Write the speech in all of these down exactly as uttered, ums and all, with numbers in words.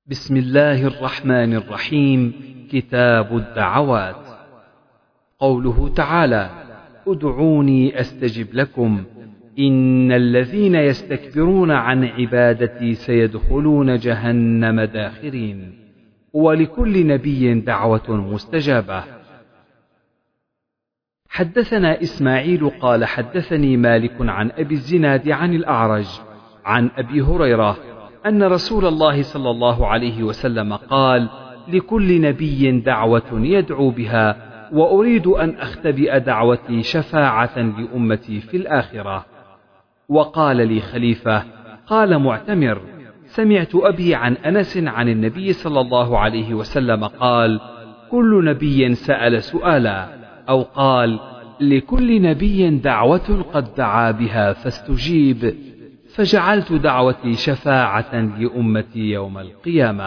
بسم الله الرحمن الرحيم. كتاب الدعوات. قوله تعالى: ادعوني أستجب لكم إن الذين يستكبرون عن عبادتي سيدخلون جهنم داخرين. ولكل نبي دعوة مستجابة. حدثنا إسماعيل قال حدثني مالك عن أبي الزناد عن الأعرج عن أبي هريرة أن رسول الله صلى الله عليه وسلم قال: لكل نبي دعوة يدعو بها، وأريد أن أختبئ دعوتي شفاعة لأمتي في الآخرة. وقال لي خليفة. قال معتمر: سمعت أبي عن أنس عن النبي صلى الله عليه وسلم قال: كل نبي سأل سؤالا، أو قال: لكل نبي دعوة قد دعا بها فاستجيب، فجعلت دعوتي شفاعة لأمتي يوم القيامة.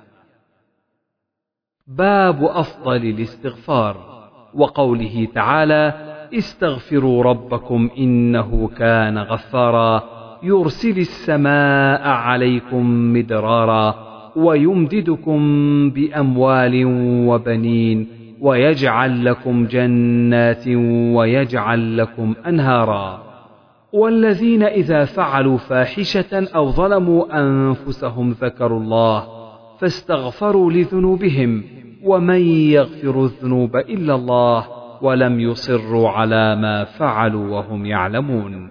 باب أفضل الاستغفار. وقوله تعالى: استغفروا ربكم إنه كان غفارا يرسل السماء عليكم مدرارا ويمددكم بأموال وبنين ويجعل لكم جنات ويجعل لكم أنهارا. والذين إذا فعلوا فاحشة أو ظلموا أنفسهم ذكروا الله فاستغفروا لذنوبهم ومن يغفر الذنوب إلا الله ولم يصروا على ما فعلوا وهم يعلمون.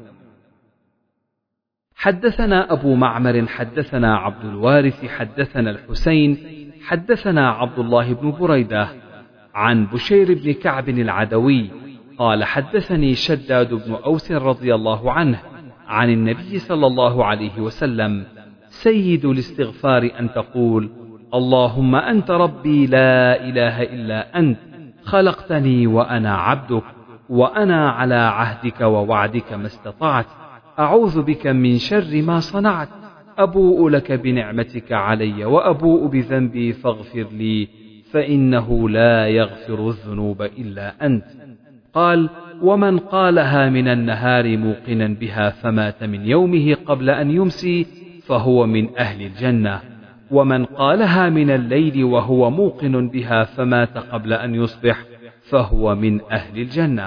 حدثنا أبو معمر حدثنا عبد الوارث حدثنا الحسين حدثنا عبد الله بن بريدة عن بشير بن كعب العدوي قال: حدثني شداد بن أوس رضي الله عنه عن النبي صلى الله عليه وسلم: سيد الاستغفار أن تقول: اللهم أنت ربي لا إله إلا أنت، خلقتني وأنا عبدك، وأنا على عهدك ووعدك ما استطعت، أعوذ بك من شر ما صنعت، أبوء لك بنعمتك علي وأبوء بذنبي فاغفر لي، فإنه لا يغفر الذنوب إلا أنت. قال: ومن قالها من النهار موقنا بها فمات من يومه قبل أن يمسي فهو من أهل الجنة، ومن قالها من الليل وهو موقن بها فمات قبل أن يصبح فهو من أهل الجنة.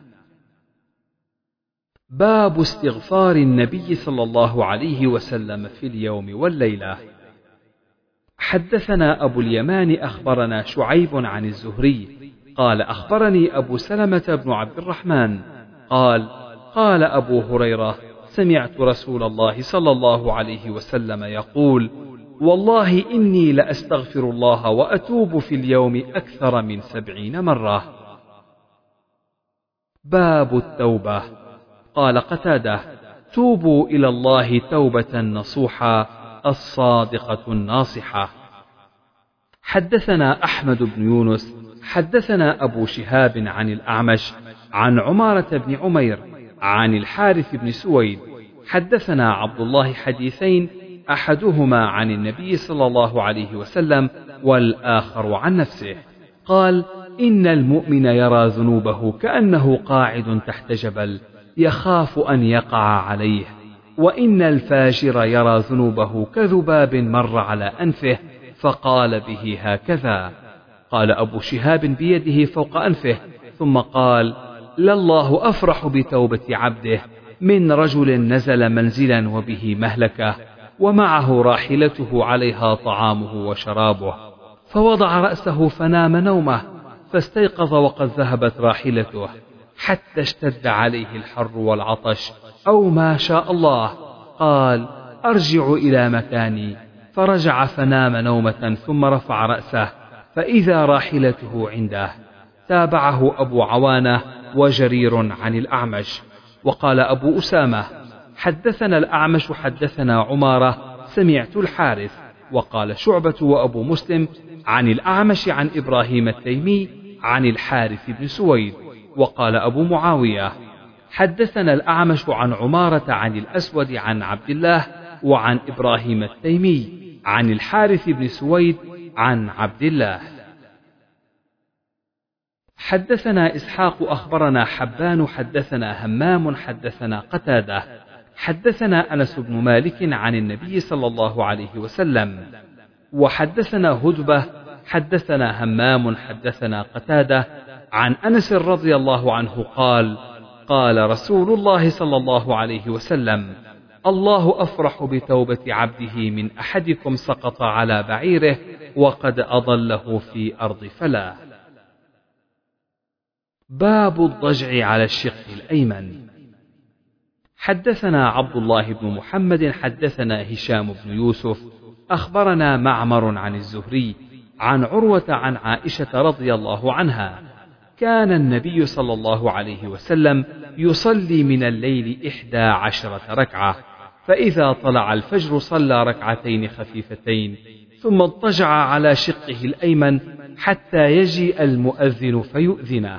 باب استغفار النبي صلى الله عليه وسلم في اليوم والليلة. حدثنا أبو اليمان أخبرنا شعيب عن الزهري قال: أخبرني أبو سلمة بن عبد الرحمن قال: قال أبو هريرة: سمعت رسول الله صلى الله عليه وسلم يقول: والله إني لأستغفر الله وأتوب في اليوم أكثر من سبعين مرة. باب التوبة. قال قتادة: توبوا إلى الله توبة نصوحا الصادقة الناصحة. حدثنا أحمد بن يونس حدثنا أبو شهاب عن الأعمش عن عمارة بن عمير عن الحارث بن سويد حدثنا عبد الله حديثين، أحدهما عن النبي صلى الله عليه وسلم والآخر عن نفسه. قال: إن المؤمن يرى ذنوبه كأنه قاعد تحت جبل يخاف أن يقع عليه، وإن الفاجر يرى ذنوبه كذباب مر على أنفه فقال به هكذا. قال أبو شهاب بيده فوق أنفه ثم قال: لله أفرح بتوبة عبده من رجل نزل منزلا وبه مهلكة ومعه راحلته عليها طعامه وشرابه، فوضع رأسه فنام نومه فاستيقظ وقد ذهبت راحلته حتى اشتد عليه الحر والعطش أو ما شاء الله، قال: أرجع إلى مكاني، فرجع فنام نومة ثم رفع رأسه فإذا راحلته عنده. تابعه أبو عوانة وجرير عن الأعمش. وقال أبو أسامة: حدثنا الأعمش حدثنا عمارة سمعت الحارث. وقال شعبة وأبو مسلم عن الأعمش عن إبراهيم التيمي عن الحارث بن سويد. وقال أبو معاوية: حدثنا الأعمش عن عمارة عن الأسود عن عبد الله وعن إبراهيم التيمي عن الحارث بن سويد عن عبد الله. حدثنا إسحاق أخبرنا حبان حدثنا همام حدثنا قتادة حدثنا أنس بن مالك عن النبي صلى الله عليه وسلم: وحدثنا هدبة حدثنا همام حدثنا قتادة عن أنس رضي الله عنه قال قال رسول الله صلى الله عليه وسلم الله أفرح بتوبة عبده من أحدكم سقط على بعيره وقد أضله في أرض فلاة. باب الضجع على الشق الأيمن. حدثنا عبد الله بن محمد حدثنا هشام بن يوسف أخبرنا معمر عن الزهري عن عروة عن عائشة رضي الله عنها كان النبي صلى الله عليه وسلم يصلي من الليل إحدى عشرة ركعة، فإذا طلع الفجر صلى ركعتين خفيفتين ثم اضطجع على شقه الأيمن حتى يجيء المؤذن فيؤذنه.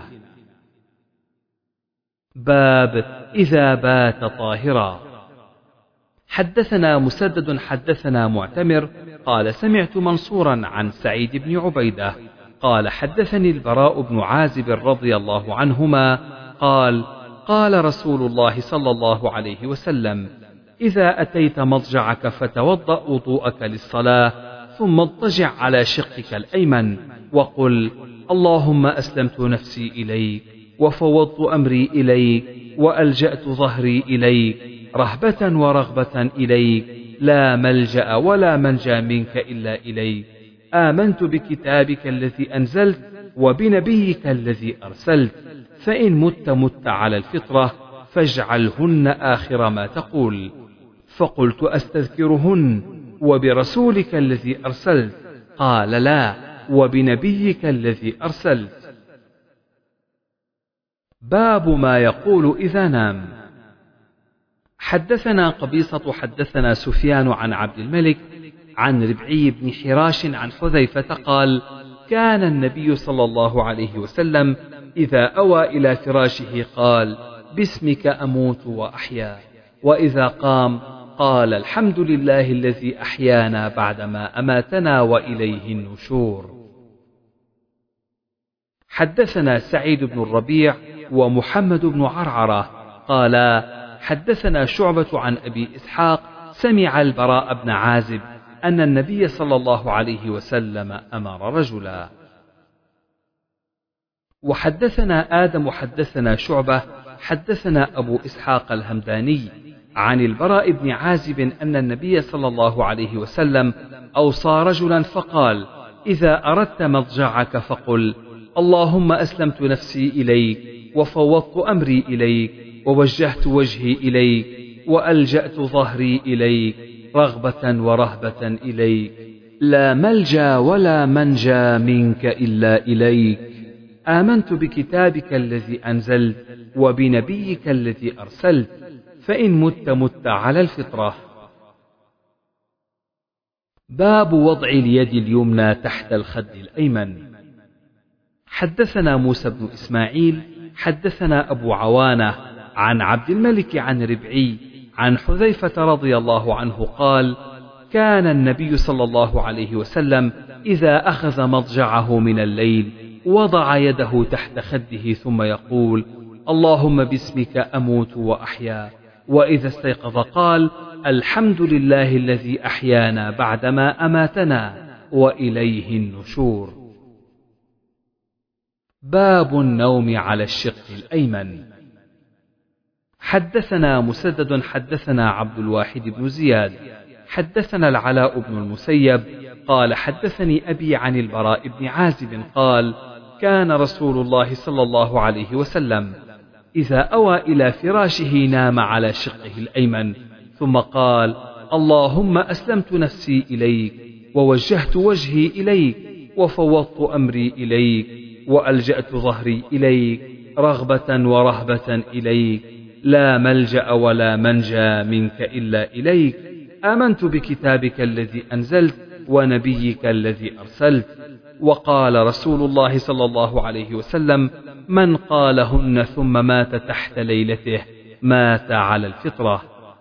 باب إذا بات طاهرا. حدثنا مسدد حدثنا معتمر قال سمعت منصورا عن سعيد بن عبيدة قال حدثني البراء بن عازب رضي الله عنهما قال قال رسول الله صلى الله عليه وسلم إذا أتيت مضجعك فتوضأ وضوءك للصلاة ثم اضطجع على شقك الأيمن وقل اللهم أسلمت نفسي إليك وفوضت أمري إليك وألجأت ظهري إليك رهبة ورغبة إليك لا ملجأ ولا منجى منك إلا إليك آمنت بكتابك الذي أنزلت وبنبيك الذي أرسلت فإن مت مت على الفطرة فاجعلهن آخر ما تقول. فقلت أستذكرهن وبرسولك الذي أرسلت؟ قال لا وبنبيك الذي أرسلت. باب ما يقول إذا نام. حدثنا قبيصة حدثنا سفيان عن عبد الملك عن ربعي بن حراش عن حذيفة قال كان النبي صلى الله عليه وسلم إذا أوى إلى فراشه قال باسمك أموت وأحيا، وإذا قام قال الحمد لله الذي أحيانا بعدما أماتنا وإليه النشور. حدثنا سعيد بن الربيع ومحمد بن عرعرة قالا حدثنا شعبة عن أبي إسحاق سمع البراء بن عازب أن النبي صلى الله عليه وسلم أمر رجلا. وحدثنا آدم حدثنا شعبة حدثنا أبو إسحاق الهمداني عن البراء بن عازب أن النبي صلى الله عليه وسلم أوصى رجلا فقال إذا أردت مضجعك فقل اللهم أسلمت نفسي إليك وفوضت أمري إليك ووجهت وجهي إليك وألجأت ظهري إليك رغبة ورهبة إليك لا ملجأ ولا منجى منك إلا إليك آمنت بكتابك الذي أنزلت وبنبيك الذي أرسلت فإن مت مت على الفطرة. باب وضع اليد اليمنى تحت الخد الأيمن. حدثنا موسى بن إسماعيل حدثنا أبو عوانة عن عبد الملك عن ربعي عن حذيفة رضي الله عنه قال كان النبي صلى الله عليه وسلم إذا أخذ مضجعه من الليل وضع يده تحت خده ثم يقول اللهم باسمك أموت وأحيا، وإذا استيقظ قال الحمد لله الذي أحيانا بعدما أماتنا وإليه النشور. باب النوم على الشق الأيمن. حدثنا مسدد حدثنا عبد الواحد بن زياد حدثنا العلاء بن المسيب قال حدثني أبي عن البراء بن عازب قال كان رسول الله صلى الله عليه وسلم إذا أوى إلى فراشه نام على شقه الأيمن ثم قال اللهم أسلمت نفسي إليك ووجهت وجهي إليك وفوضت أمري إليك وألجأت ظهري إليك رغبة ورهبة إليك لا ملجأ ولا منجى منك إلا إليك آمنت بكتابك الذي أنزلت ونبيك الذي أرسلت. وقال رسول الله صلى الله عليه وسلم من قالهن ثم مات تحت ليلته مات على الفطرة.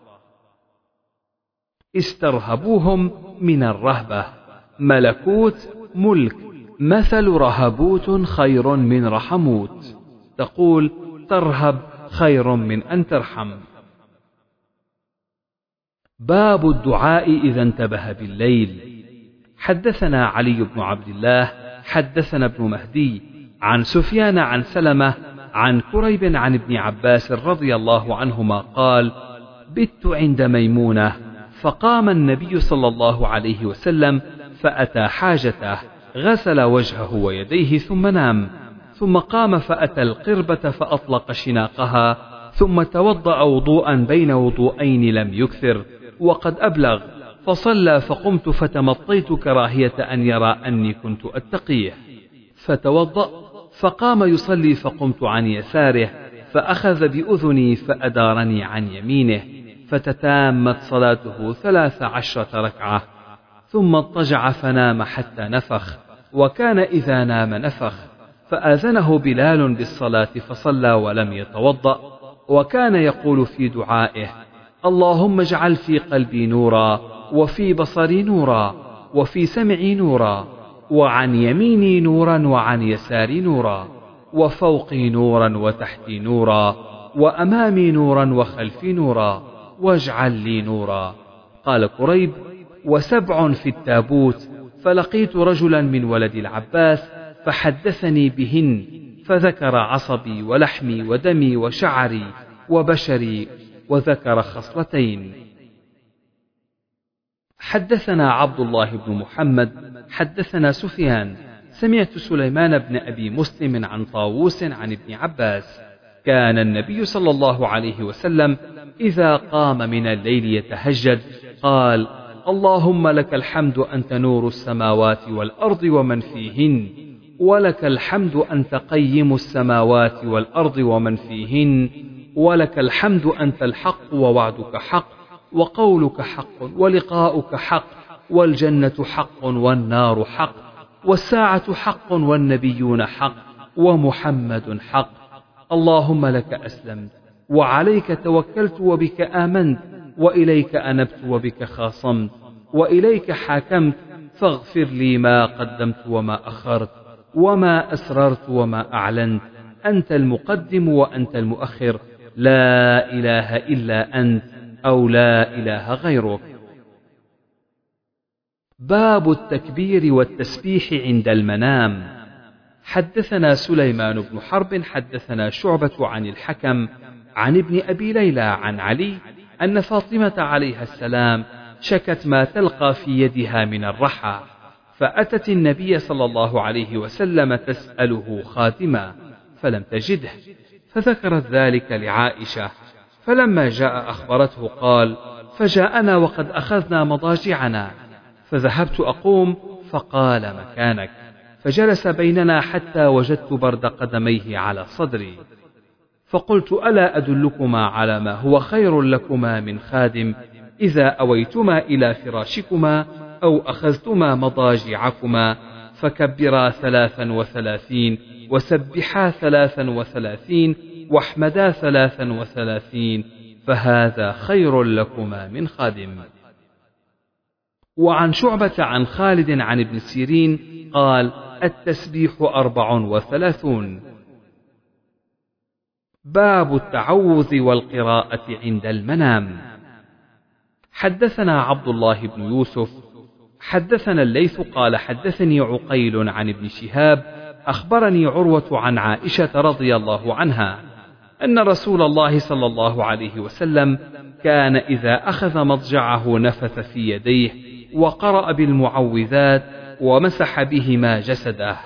استرهبوهم من الرهبة ملكوت ملك مثل رهبوت خير من رحموت، تقول ترهب خير من أن ترحم. باب الدعاء إذا انتبه بالليل. حدثنا علي بن عبد الله حدثنا ابن مهدي عن سفيان عن سلمة عن كريب عن ابن عباس رضي الله عنهما قال: بت عند ميمونة فقام النبي صلى الله عليه وسلم فأتى حاجته، غسل وجهه ويديه ثم نام، ثم قام فأتى القربة فأطلق شناقها، ثم توضأ وضوءا بين وضوءين لم يكثر وقد أبلغ، فصلى فقمت فتمطيت كراهية أن يرى أني كنت أتقيه، فتوضأ فقام يصلي فقمت عن يساره فأخذ بأذني فأدارني عن يمينه، فتتامت صلاته ثلاث عشرة ركعة، ثم اضطجع فنام حتى نفخ، وكان إذا نام نفخ، فآذنه بلال بالصلاة فصلى ولم يتوضأ، وكان يقول في دعائه: اللهم اجعل في قلبي نورا، وفي بصري نورا، وفي سمعي نورا، وعن يميني نورا، وعن يساري نورا، وفوقي نورا، وتحتي نورا، وأمامي نورا، وخلفي نورا، واجعل لي نورا. قال كريب: وسبع في التابوت، فلقيت رجلا من ولد العباس فحدثني بهن، فذكر عصبي ولحمي ودمي وشعري وبشري، وذكر خصلتين. حدثنا عبد الله بن محمد حدثنا سفيان سمعت سليمان بن أبي مسلم عن طاووس عن ابن عباس: كان النبي صلى الله عليه وسلم إذا قام من الليل يتهجد قال: اللهم لك الحمد أنت نور السماوات والأرض ومن فيهن، ولك الحمد أنت قيم السماوات والأرض ومن فيهن، ولك الحمد أنت الحق ووعدك حق وقولك حق ولقاؤك حق، والجنة حق والنار حق، والساعة حق والنبيون حق، ومحمد حق. اللهم لك أسلمت وعليك توكلت وبك آمنت، وإليك أنبت وبك خاصمت، وإليك حاكمت، فاغفر لي ما قدمت وما أخرت، وما أسررت وما أعلنت، أنت المقدم وأنت المؤخر، لا إله إلا أنت، أو لا إله غيرك. باب التكبير والتسبيح عند المنام. حدثنا سليمان بن حرب حدثنا شعبة عن الحكم عن ابن أبي ليلى عن علي أن فاطمة عليها السلام شكت ما تلقى في يدها من الرحى، فأتت النبي صلى الله عليه وسلم تسأله خاتما فلم تجده، فذكرت ذلك لعائشة، فلما جاء أخبرته قال: فجاءنا وقد أخذنا مضاجعنا، فذهبت أقوم فقال: مكانك، فجلس بيننا حتى وجدت برد قدميه على صدري، فقلت: ألا أدلكما على ما هو خير لكما من خادم إذا أويتما إلى فراشكما أو أخذتما مضاجعكما، فكبرا ثلاثا وثلاثين، وسبحا ثلاثا وثلاثين، واحمدا ثلاثا وثلاثين، فهذا خير لكما من خادم. وعن شعبة عن خالد عن ابن سيرين قال: التسبيح أربع وثلاثون. باب التعوذ والقراءة عند المنام. حدثنا عبد الله بن يوسف حدثنا الليث قال: حدثني عقيل عن ابن شهاب أخبرني عروة عن عائشة رضي الله عنها أن رسول الله صلى الله عليه وسلم كان إذا أخذ مضجعه نفث في يديه وقرأ بالمعوذات ومسح بهما جسده.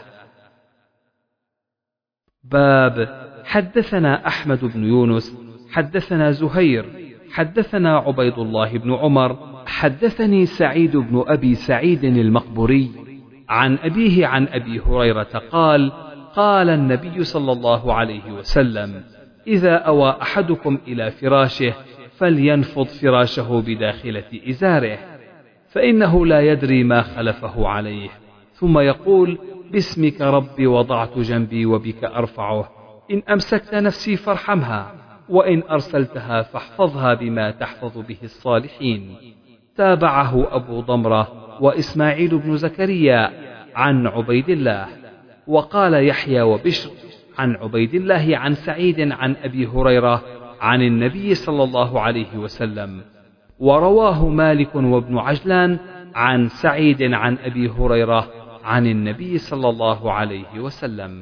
باب حدثنا أحمد بن يونس حدثنا زهير حدثنا عبيد الله بن عمر حدثني سعيد بن أبي سعيد المقبوري عن أبيه عن أبي هريرة قال: قال النبي صلى الله عليه وسلم: إذا أوى أحدكم إلى فراشه فلينفض فراشه بداخلة إزاره، فإنه لا يدري ما خلفه عليه، ثم يقول: باسمك ربي وضعت جنبي وبك أرفعه، إن أمسكت نفسي فارحمها، وإن أرسلتها فاحفظها بما تحفظ به الصالحين. تابعه أبو ضمرة وإسماعيل بن زكريا عن عبيد الله. وقال يحيى وبشر عن عبيد الله عن سعيد عن أبي هريرة عن النبي صلى الله عليه وسلم. ورواه مالك وابن عجلان عن سعيد عن أبي هريرة عن النبي صلى الله عليه وسلم.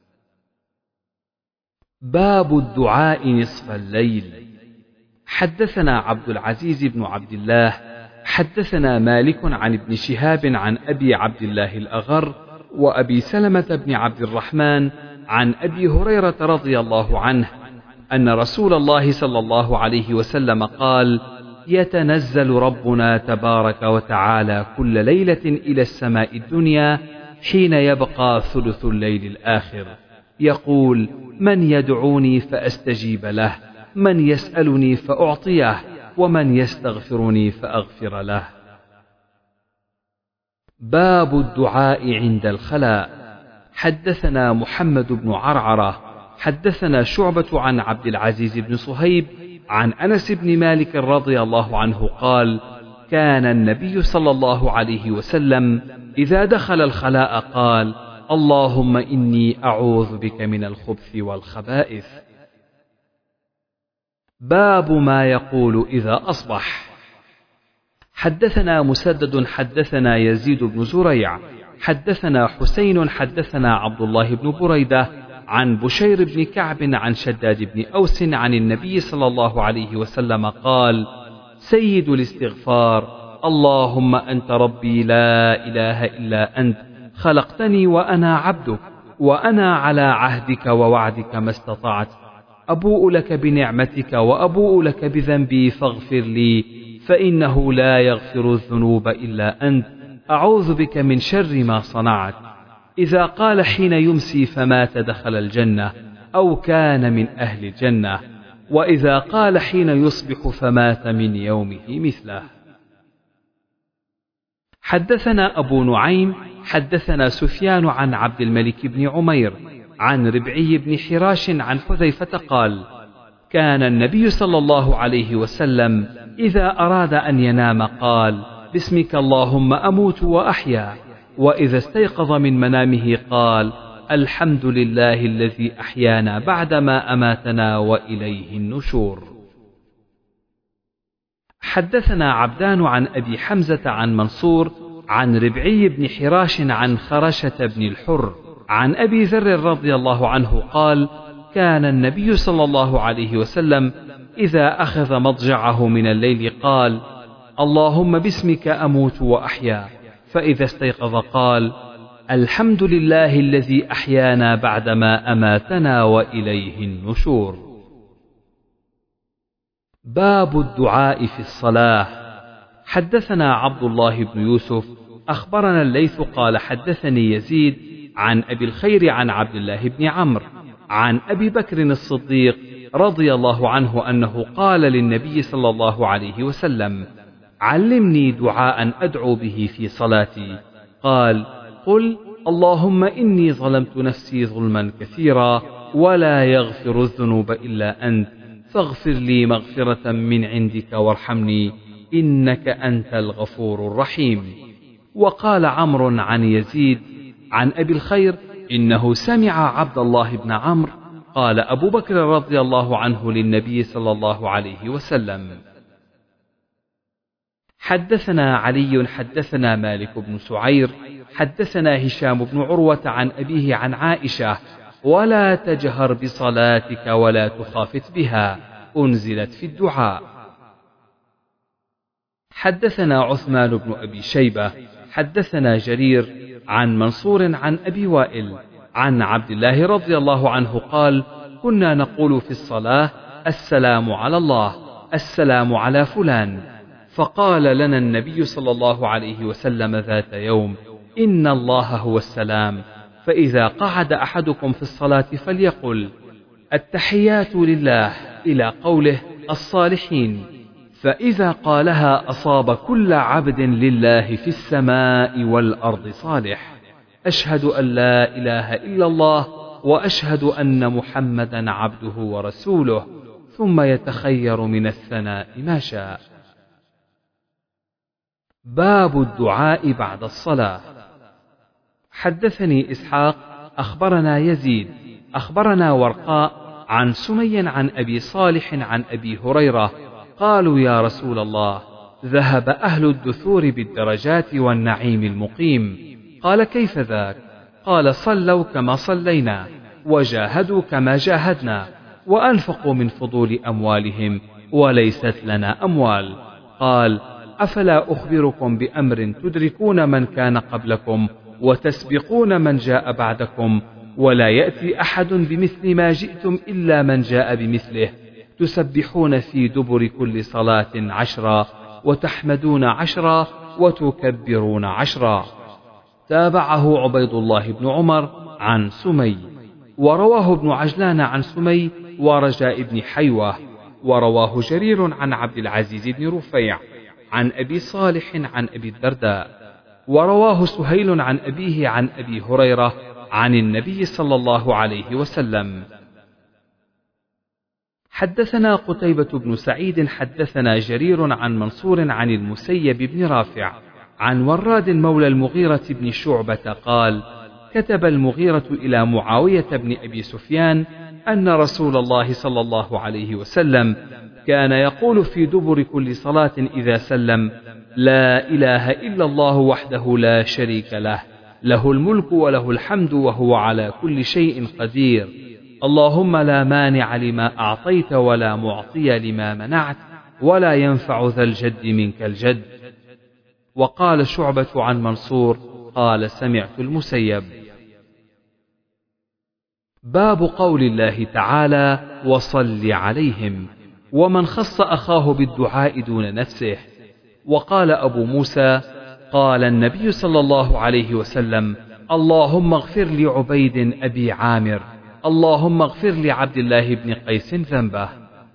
باب الدعاء نصف الليل. حدثنا عبد العزيز بن عبد الله حدثنا مالك عن ابن شهاب عن أبي عبد الله الأغر وأبي سلمة بن عبد الرحمن عن أبي هريرة رضي الله عنه أن رسول الله صلى الله عليه وسلم قال: يتنزل ربنا تبارك وتعالى كل ليلة إلى السماء الدنيا حين يبقى ثلث الليل الآخر، يقول: من يدعوني فأستجيب له، من يسألني فأعطيه، ومن يستغفرني فأغفر له. باب الدعاء عند الخلاء. حدثنا محمد بن عرعرة حدثنا شعبة عن عبد العزيز بن صهيب عن أنس بن مالك رضي الله عنه قال: كان النبي صلى الله عليه وسلم إذا دخل الخلاء قال: اللهم إني أعوذ بك من الخبث والخبائث. باب ما يقول إذا أصبح. حدثنا مسدد حدثنا يزيد بن زريع حدثنا حسين حدثنا عبد الله بن بريدة عن بشير بن كعب عن شداد بن أوس عن النبي صلى الله عليه وسلم قال: سيد الاستغفار: اللهم أنت ربي لا إله إلا أنت، خلقتني وأنا عبدك، وأنا على عهدك ووعدك ما استطعت، أبوء لك بنعمتك وأبوء لك بذنبي فاغفر لي، فإنه لا يغفر الذنوب إلا أنت، أعوذ بك من شر ما صنعت. إذا قال حين يمسي فمات دخل الجنة أو كان من أهل الجنة، وإذا قال حين يصبح فمات من يومه مثله. حدثنا أبو نعيم حدثنا سفيان عن عبد الملك بن عمير عن ربعي بن حراش عن حذيفة قال: كان النبي صلى الله عليه وسلم إذا أراد أن ينام قال: باسمك اللهم أموت وأحيا، وإذا استيقظ من منامه قال: الحمد لله الذي أحيانا بعدما أماتنا وإليه النشور. حدثنا عبدان عن أبي حمزة عن منصور عن ربعي بن حراش عن خرشة بن الحر عن أبي ذر رضي الله عنه قال: كان النبي صلى الله عليه وسلم إذا أخذ مضجعه من الليل قال: اللهم باسمك أموت وأحيا، فإذا استيقظ قال: الحمد لله الذي أحيانا بعدما أماتنا وإليه النشور. باب الدعاء في الصلاة. حدثنا عبد الله بن يوسف أخبرنا الليث قال حدثني يزيد عن أبي الخير عن عبد الله بن عمرو عن أبي بكر الصديق رضي الله عنه أنه قال للنبي صلى الله عليه وسلم: علمني دعاء أدعو به في صلاتي. قال: قل: اللهم إني ظلمت نفسي ظلما كثيرا ولا يغفر الذنوب إلا أنت، فاغفر لي مغفرة من عندك وارحمني إنك أنت الغفور الرحيم. وقال عمرو عن يزيد عن أبي الخير: إنه سمع عبد الله بن عمرو قال أبو بكر رضي الله عنه للنبي صلى الله عليه وسلم. حدثنا علي حدثنا مالك بن سعير حدثنا هشام بن عروة عن أبيه عن عائشة: ولا تجهر بصلاتك ولا تخافت بها، أنزلت في الدعاء. حدثنا عثمان بن أبي شيبة حدثنا جرير عن منصور عن أبي وائل عن عبد الله رضي الله عنه قال: كنا نقول في الصلاة: السلام على الله، السلام على فلان. فقال لنا النبي صلى الله عليه وسلم ذات يوم: إن الله هو السلام، فإذا قعد أحدكم في الصلاة فليقل: التحيات لله إلى قوله الصالحين، فإذا قالها أصاب كل عبد لله في السماء والأرض صالح. أشهد أن لا إله إلا الله وأشهد أن محمدا عبده ورسوله، ثم يتخير من الثناء ما شاء. باب الدعاء بعد الصلاة. حدثني إسحاق أخبرنا يزيد أخبرنا ورقاء عن سمي عن أبي صالح عن أبي هريرة قالوا: يا رسول الله، ذهب أهل الدثور بالدرجات والنعيم المقيم. قال كيف ذاك؟ قال صلوا كما صلينا، وجاهدوا كما جاهدنا، وأنفقوا من فضول أموالهم، وليست لنا أموال. قال أفلا أخبركم بأمر تدركون من كان قبلكم وتسبقون من جاء بعدكم، ولا يأتي أحد بمثل ما جئتم إلا من جاء بمثله، تسبحون في دبر كل صلاة عشرا، وتحمدون عشرا، وتكبرون عشرا. تابعه عبيد الله بن عمر عن سمي، ورواه ابن عجلان عن سمي ورجاء بن حيوة، ورواه جرير عن عبد العزيز بن رفيع عن أبي صالح عن أبي الدرداء، ورواه سهيل عن أبيه عن أبي هريرة عن النبي صلى الله عليه وسلم. حدثنا قتيبة بن سعيد حدثنا جرير عن منصور عن المسيب بن رافع عن وراد مولى المغيرة بن شعبة قال كتب المغيرة إلى معاوية بن أبي سفيان أن رسول الله صلى الله عليه وسلم كان يقول في دبر كل صلاة إذا سلم: لا إله إلا الله وحده لا شريك له، له الملك وله الحمد وهو على كل شيء قدير، اللهم لا مانع لما أعطيت ولا معطي لما منعت ولا ينفع ذا الجد منك الجد. وقال شعبة عن منصور قال سمعت المسيب. باب قول الله تعالى وصل عليهم، ومن خص أخاه بالدعاء دون نفسه. وقال أبو موسى قال النبي صلى الله عليه وسلم: اللهم اغفر لعبيد أبي عامر، اللهم اغفر لعبد الله بن قيس ذنبه.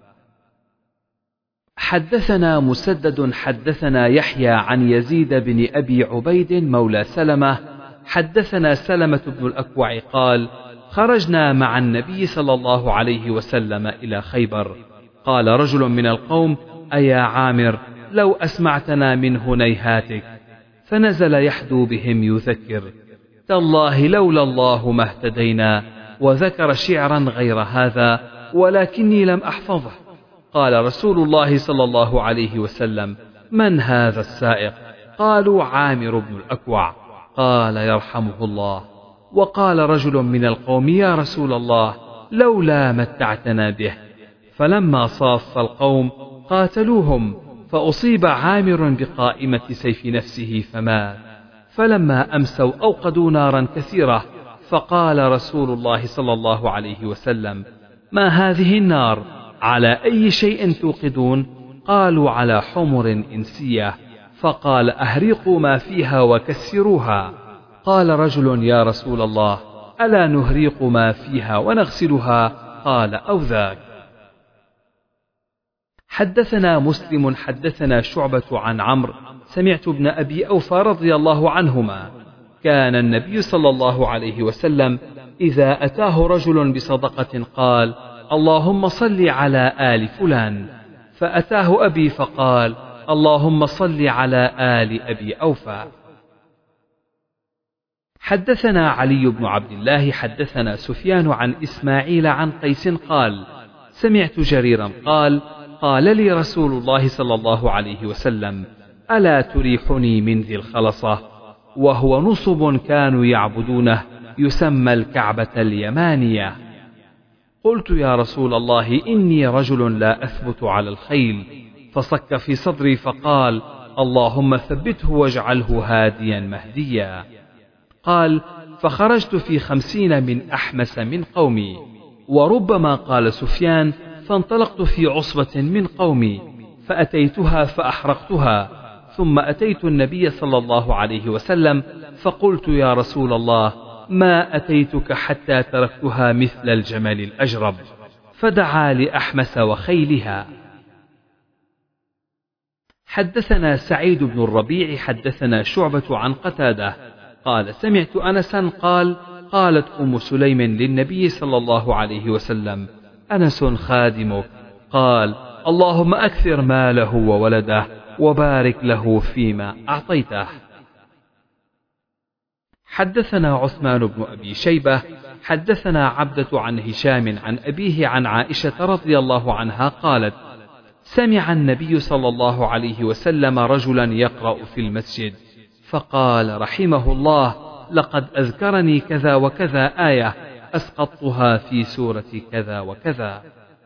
حدثنا مسدد حدثنا يحيى عن يزيد بن أبي عبيد مولى سلمة حدثنا سلمة بن الأكوع قال: خرجنا مع النبي صلى الله عليه وسلم إلى خيبر. قال رجل من القوم: أيا عامر، لو أسمعتنا من هنيهاتك. فنزل يحدو بهم يذكر: تالله لولا الله ما اهتدينا، وذكر شعرا غير هذا ولكني لم أحفظه. قال رسول الله صلى الله عليه وسلم: من هذا السائق؟ قالوا: عامر بن الأكوع. قال: يرحمه الله. وقال رجل من القوم: يا رسول الله، لولا متعتنا به. فلما صاف القوم قاتلوهم، فأصيب عامر بقائمة سيف نفسه فمات. فلما أمسوا أوقدوا نارا كثيرة، فقال رسول الله صلى الله عليه وسلم: ما هذه النار؟ على أي شيء توقدون؟ قالوا: على حمر إنسية. فقال: أهريقوا ما فيها وكسروها. قال رجل: يا رسول الله، ألا نهريق ما فيها ونغسلها؟ قال: أو ذاك. حدثنا مسلم حدثنا شعبة عن عمرو سمعت ابن أبي أوفى رضي الله عنهما: كان النبي صلى الله عليه وسلم إذا أتاه رجل بصدقة قال: اللهم صل على آل فلان. فأتاه أبي فقال: اللهم صل على آل أبي أوفى. حدثنا علي بن عبد الله حدثنا سفيان عن إسماعيل عن قيس قال: سمعت جريرا قال: قال لي رسول الله صلى الله عليه وسلم: ألا تريحني من ذي الخلصة؟ وهو نصب كانوا يعبدونه يسمى الكعبة اليمانية. قلت: يا رسول الله، إني رجل لا أثبت على الخيل. فصك في صدري فقال: اللهم ثبته واجعله هاديا مهديا. قال: فخرجت في خمسين من أحمس من قومي. وربما قال سفيان: فانطلقت في عصبة من قومي فأتيتها فأحرقتها، ثم أتيت النبي صلى الله عليه وسلم فقلت: يا رسول الله، ما أتيتك حتى تركتها مثل الجمل الأجرب. فدعا لأحمس وخيلها. حدثنا سعيد بن الربيع حدثنا شعبة عن قتادة قال: سمعت أنسا قال: قالت أم سليم للنبي صلى الله عليه وسلم: أنس خادمك. قال: اللهم أكثر ماله وولده وبارك له فيما أعطيته. حدثنا عثمان بن أبي شيبة حدثنا عبدة عن هشام عن أبيه عن عائشة رضي الله عنها قالت: سمع النبي صلى الله عليه وسلم رجلا يقرأ في المسجد فقال رحمه الله: لقد أذكرني كذا وكذا آية أسقطتها في سورة كذا وكذا.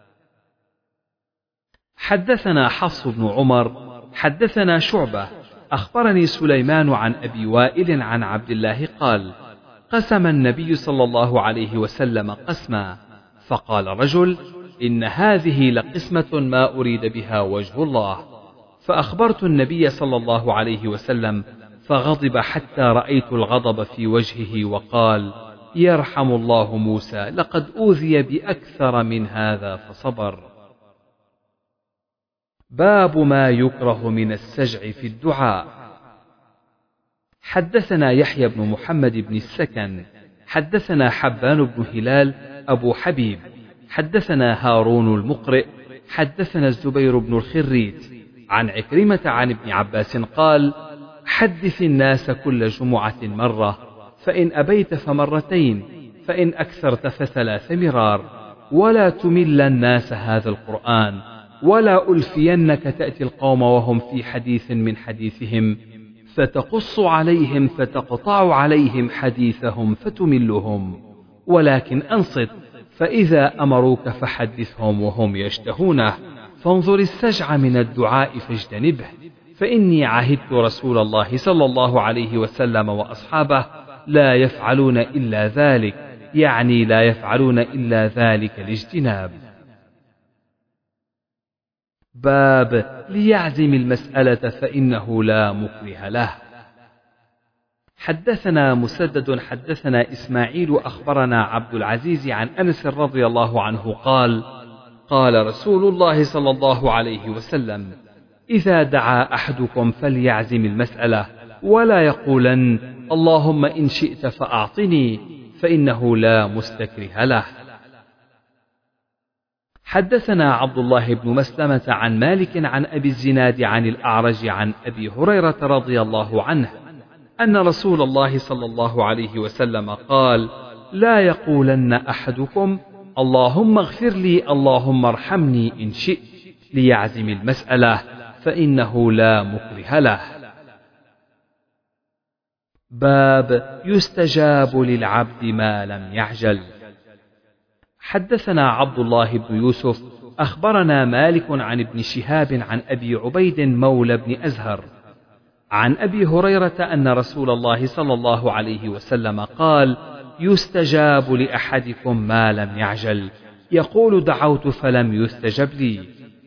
حدثنا حفص بن عمر حدثنا شعبة أخبرني سليمان عن أبي وائل عن عبد الله قال: قسم النبي صلى الله عليه وسلم قسما، فقال رجل: إن هذه لقسمة ما أريد بها وجه الله. فأخبرت النبي صلى الله عليه وسلم فغضب حتى رأيت الغضب في وجهه وقال: يرحم الله موسى، لقد أوذي بأكثر من هذا فصبر. باب ما يكره من السجع في الدعاء. حدثنا يحيى بن محمد بن السكن حدثنا حبان بن هلال أبو حبيب حدثنا هارون المقرئ حدثنا الزبير بن الخريت عن عكرمة عن ابن عباس قال: حدث الناس كل جمعة مرة، فإن أبيت فمرتين، فإن أكثرت فثلاث مرار، ولا تمل الناس هذا القرآن، ولا ألفينك تأتي القوم وهم في حديث من حديثهم فتقص عليهم فتقطع عليهم حديثهم فتملهم، ولكن أنصت، فإذا أمروك فحدثهم وهم يشتهونه، فانظر السجع من الدعاء فاجتنبه، فإني عهدت رسول الله صلى الله عليه وسلم وأصحابه لا يفعلون إلا ذلك، يعني لا يفعلون إلا ذلك الاجتناب. باب ليعزم المسألة فإنه لا مكره له. حدثنا مسدد حدثنا إسماعيل أخبرنا عبد العزيز عن أنس رضي الله عنه قال: قال رسول الله صلى الله عليه وسلم: إذا دعا أحدكم فليعزم المسألة، ولا يقولن اللهم إن شئت فأعطني، فإنه لا مستكره له. حدثنا عبد الله بن مسلمة عن مالك عن أبي الزناد عن الأعرج عن أبي هريرة رضي الله عنه أن رسول الله صلى الله عليه وسلم قال: لا يقولن أحدكم اللهم اغفر لي اللهم ارحمني إن شئت، ليعزم المسألة فإنه لا مكره له. باب يستجاب للعبد ما لم يعجل. حدثنا عبد الله بن يوسف أخبرنا مالك عن ابن شهاب عن أبي عبيد مولى بن أزهر عن أبي هريرة أن رسول الله صلى الله عليه وسلم قال: يستجاب لأحدكم ما لم يعجل، يقول دعوت فلم يستجب لي.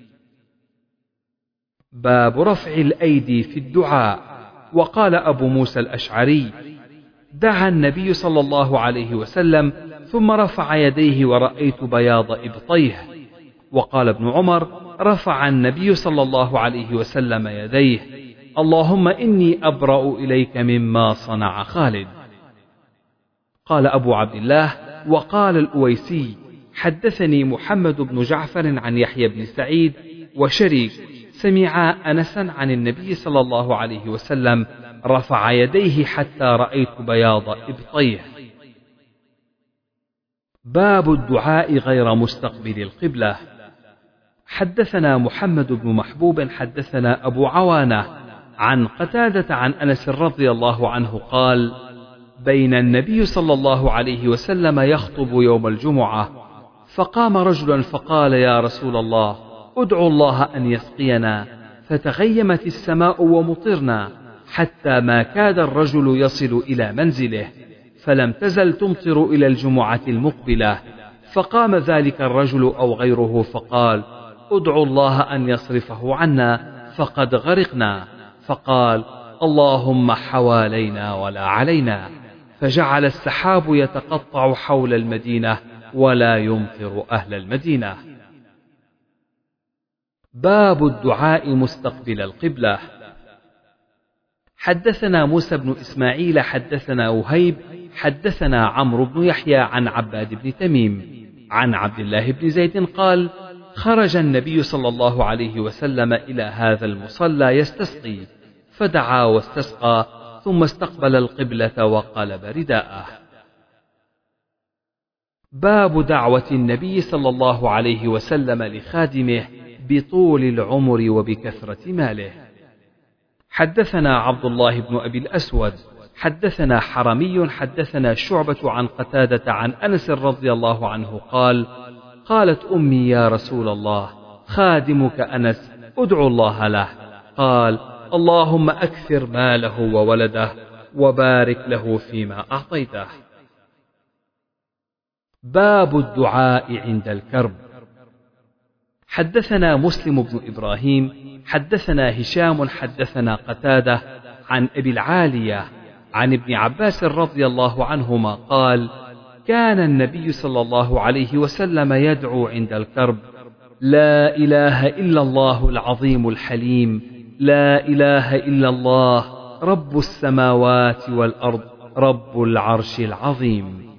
باب رفع الأيدي في الدعاء. وقال أبو موسى الأشعري: دعا النبي صلى الله عليه وسلم ثم رفع يديه ورأيت بياض إبطيه. وقال ابن عمر: رفع النبي صلى الله عليه وسلم يديه: اللهم إني أبرأ إليك مما صنع خالد. قال أبو عبد الله: وقال الأويسي: حدثني محمد بن جعفر عن يحيى بن سعيد وشريك سمعا أنسا عن النبي صلى الله عليه وسلم رفع يديه حتى رأيت بياض إبطيه. باب الدعاء غير مستقبل القبلة. حدثنا محمد بن محبوب حدثنا أبو عوانة عن قتادة عن أنس رضي الله عنه قال: بين النبي صلى الله عليه وسلم يخطب يوم الجمعة، فقام رجل فقال: يا رسول الله، ادعو الله أن يسقينا، فتغيمت السماء ومطرنا حتى ما كاد الرجل يصل إلى منزله، فلم تزل تمطر إلى الجمعة المقبلة. فقام ذلك الرجل أو غيره فقال: ادعو الله أن يصرفه عنا فقد غرقنا. فقال: اللهم حوالينا ولا علينا. فجعل السحاب يتقطع حول المدينة ولا يمطر أهل المدينة. باب الدعاء مستقبل القبلة. حدثنا موسى بن إسماعيل حدثنا وهيب حدثنا عمرو بن يحيى عن عباد بن تميم عن عبد الله بن زيد قال: خرج النبي صلى الله عليه وسلم إلى هذا المصلى يستسقي، فدعا واستسقى، ثم استقبل القبلة وقلب رداءه. باب دعوة النبي صلى الله عليه وسلم لخادمه بطول العمر وبكثرة ماله. حدثنا عبد الله بن أبي الأسود حدثنا حرمي حدثنا شعبة عن قتادة عن أنس رضي الله عنه قال: قالت أمي: يا رسول الله، خادمك أنس ادعو الله له. قال: اللهم أكثر ماله وولده وبارك له فيما أعطيته. باب الدعاء عند الكرب. حدثنا مسلم بن إبراهيم حدثنا هشام حدثنا قتادة عن أبي العالية عن ابن عباس رضي الله عنهما قال: كان النبي صلى الله عليه وسلم يدعو عند الكرب: لا إله إلا الله العظيم الحليم، لا إله إلا الله رب السماوات والأرض رب العرش العظيم.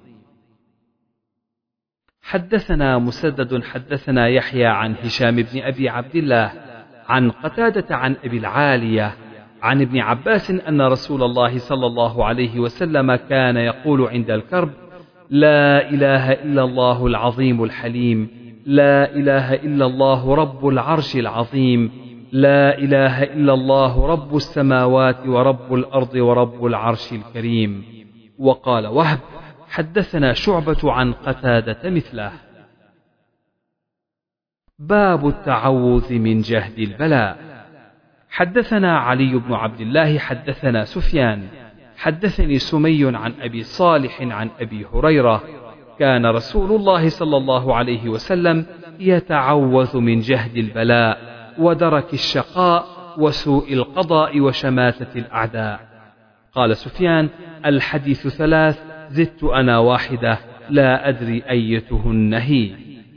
حدثنا مسدد حدثنا يحيى عن هشام بن أبي عبد الله عن قتادة عن أبي العالية عن ابن عباس أن رسول الله صلى الله عليه وسلم كان يقول عند الكرب: لا إله إلا الله العظيم الحليم، لا إله إلا الله رب العرش العظيم، لا إله إلا الله رب السماوات ورب الأرض ورب العرش الكريم. وقال وهب: حدثنا شعبة عن قتادة مثله. باب التعوذ من جهد البلاء. حدثنا علي بن عبد الله حدثنا سفيان حدثني سمي عن أبي صالح عن أبي هريرة: كان رسول الله صلى الله عليه وسلم يتعوذ من جهد البلاء ودرك الشقاء وسوء القضاء وشماتة الأعداء. قال سفيان: الحديث ثلاث، زدت أنا واحدة لا أدري أيتهن هي.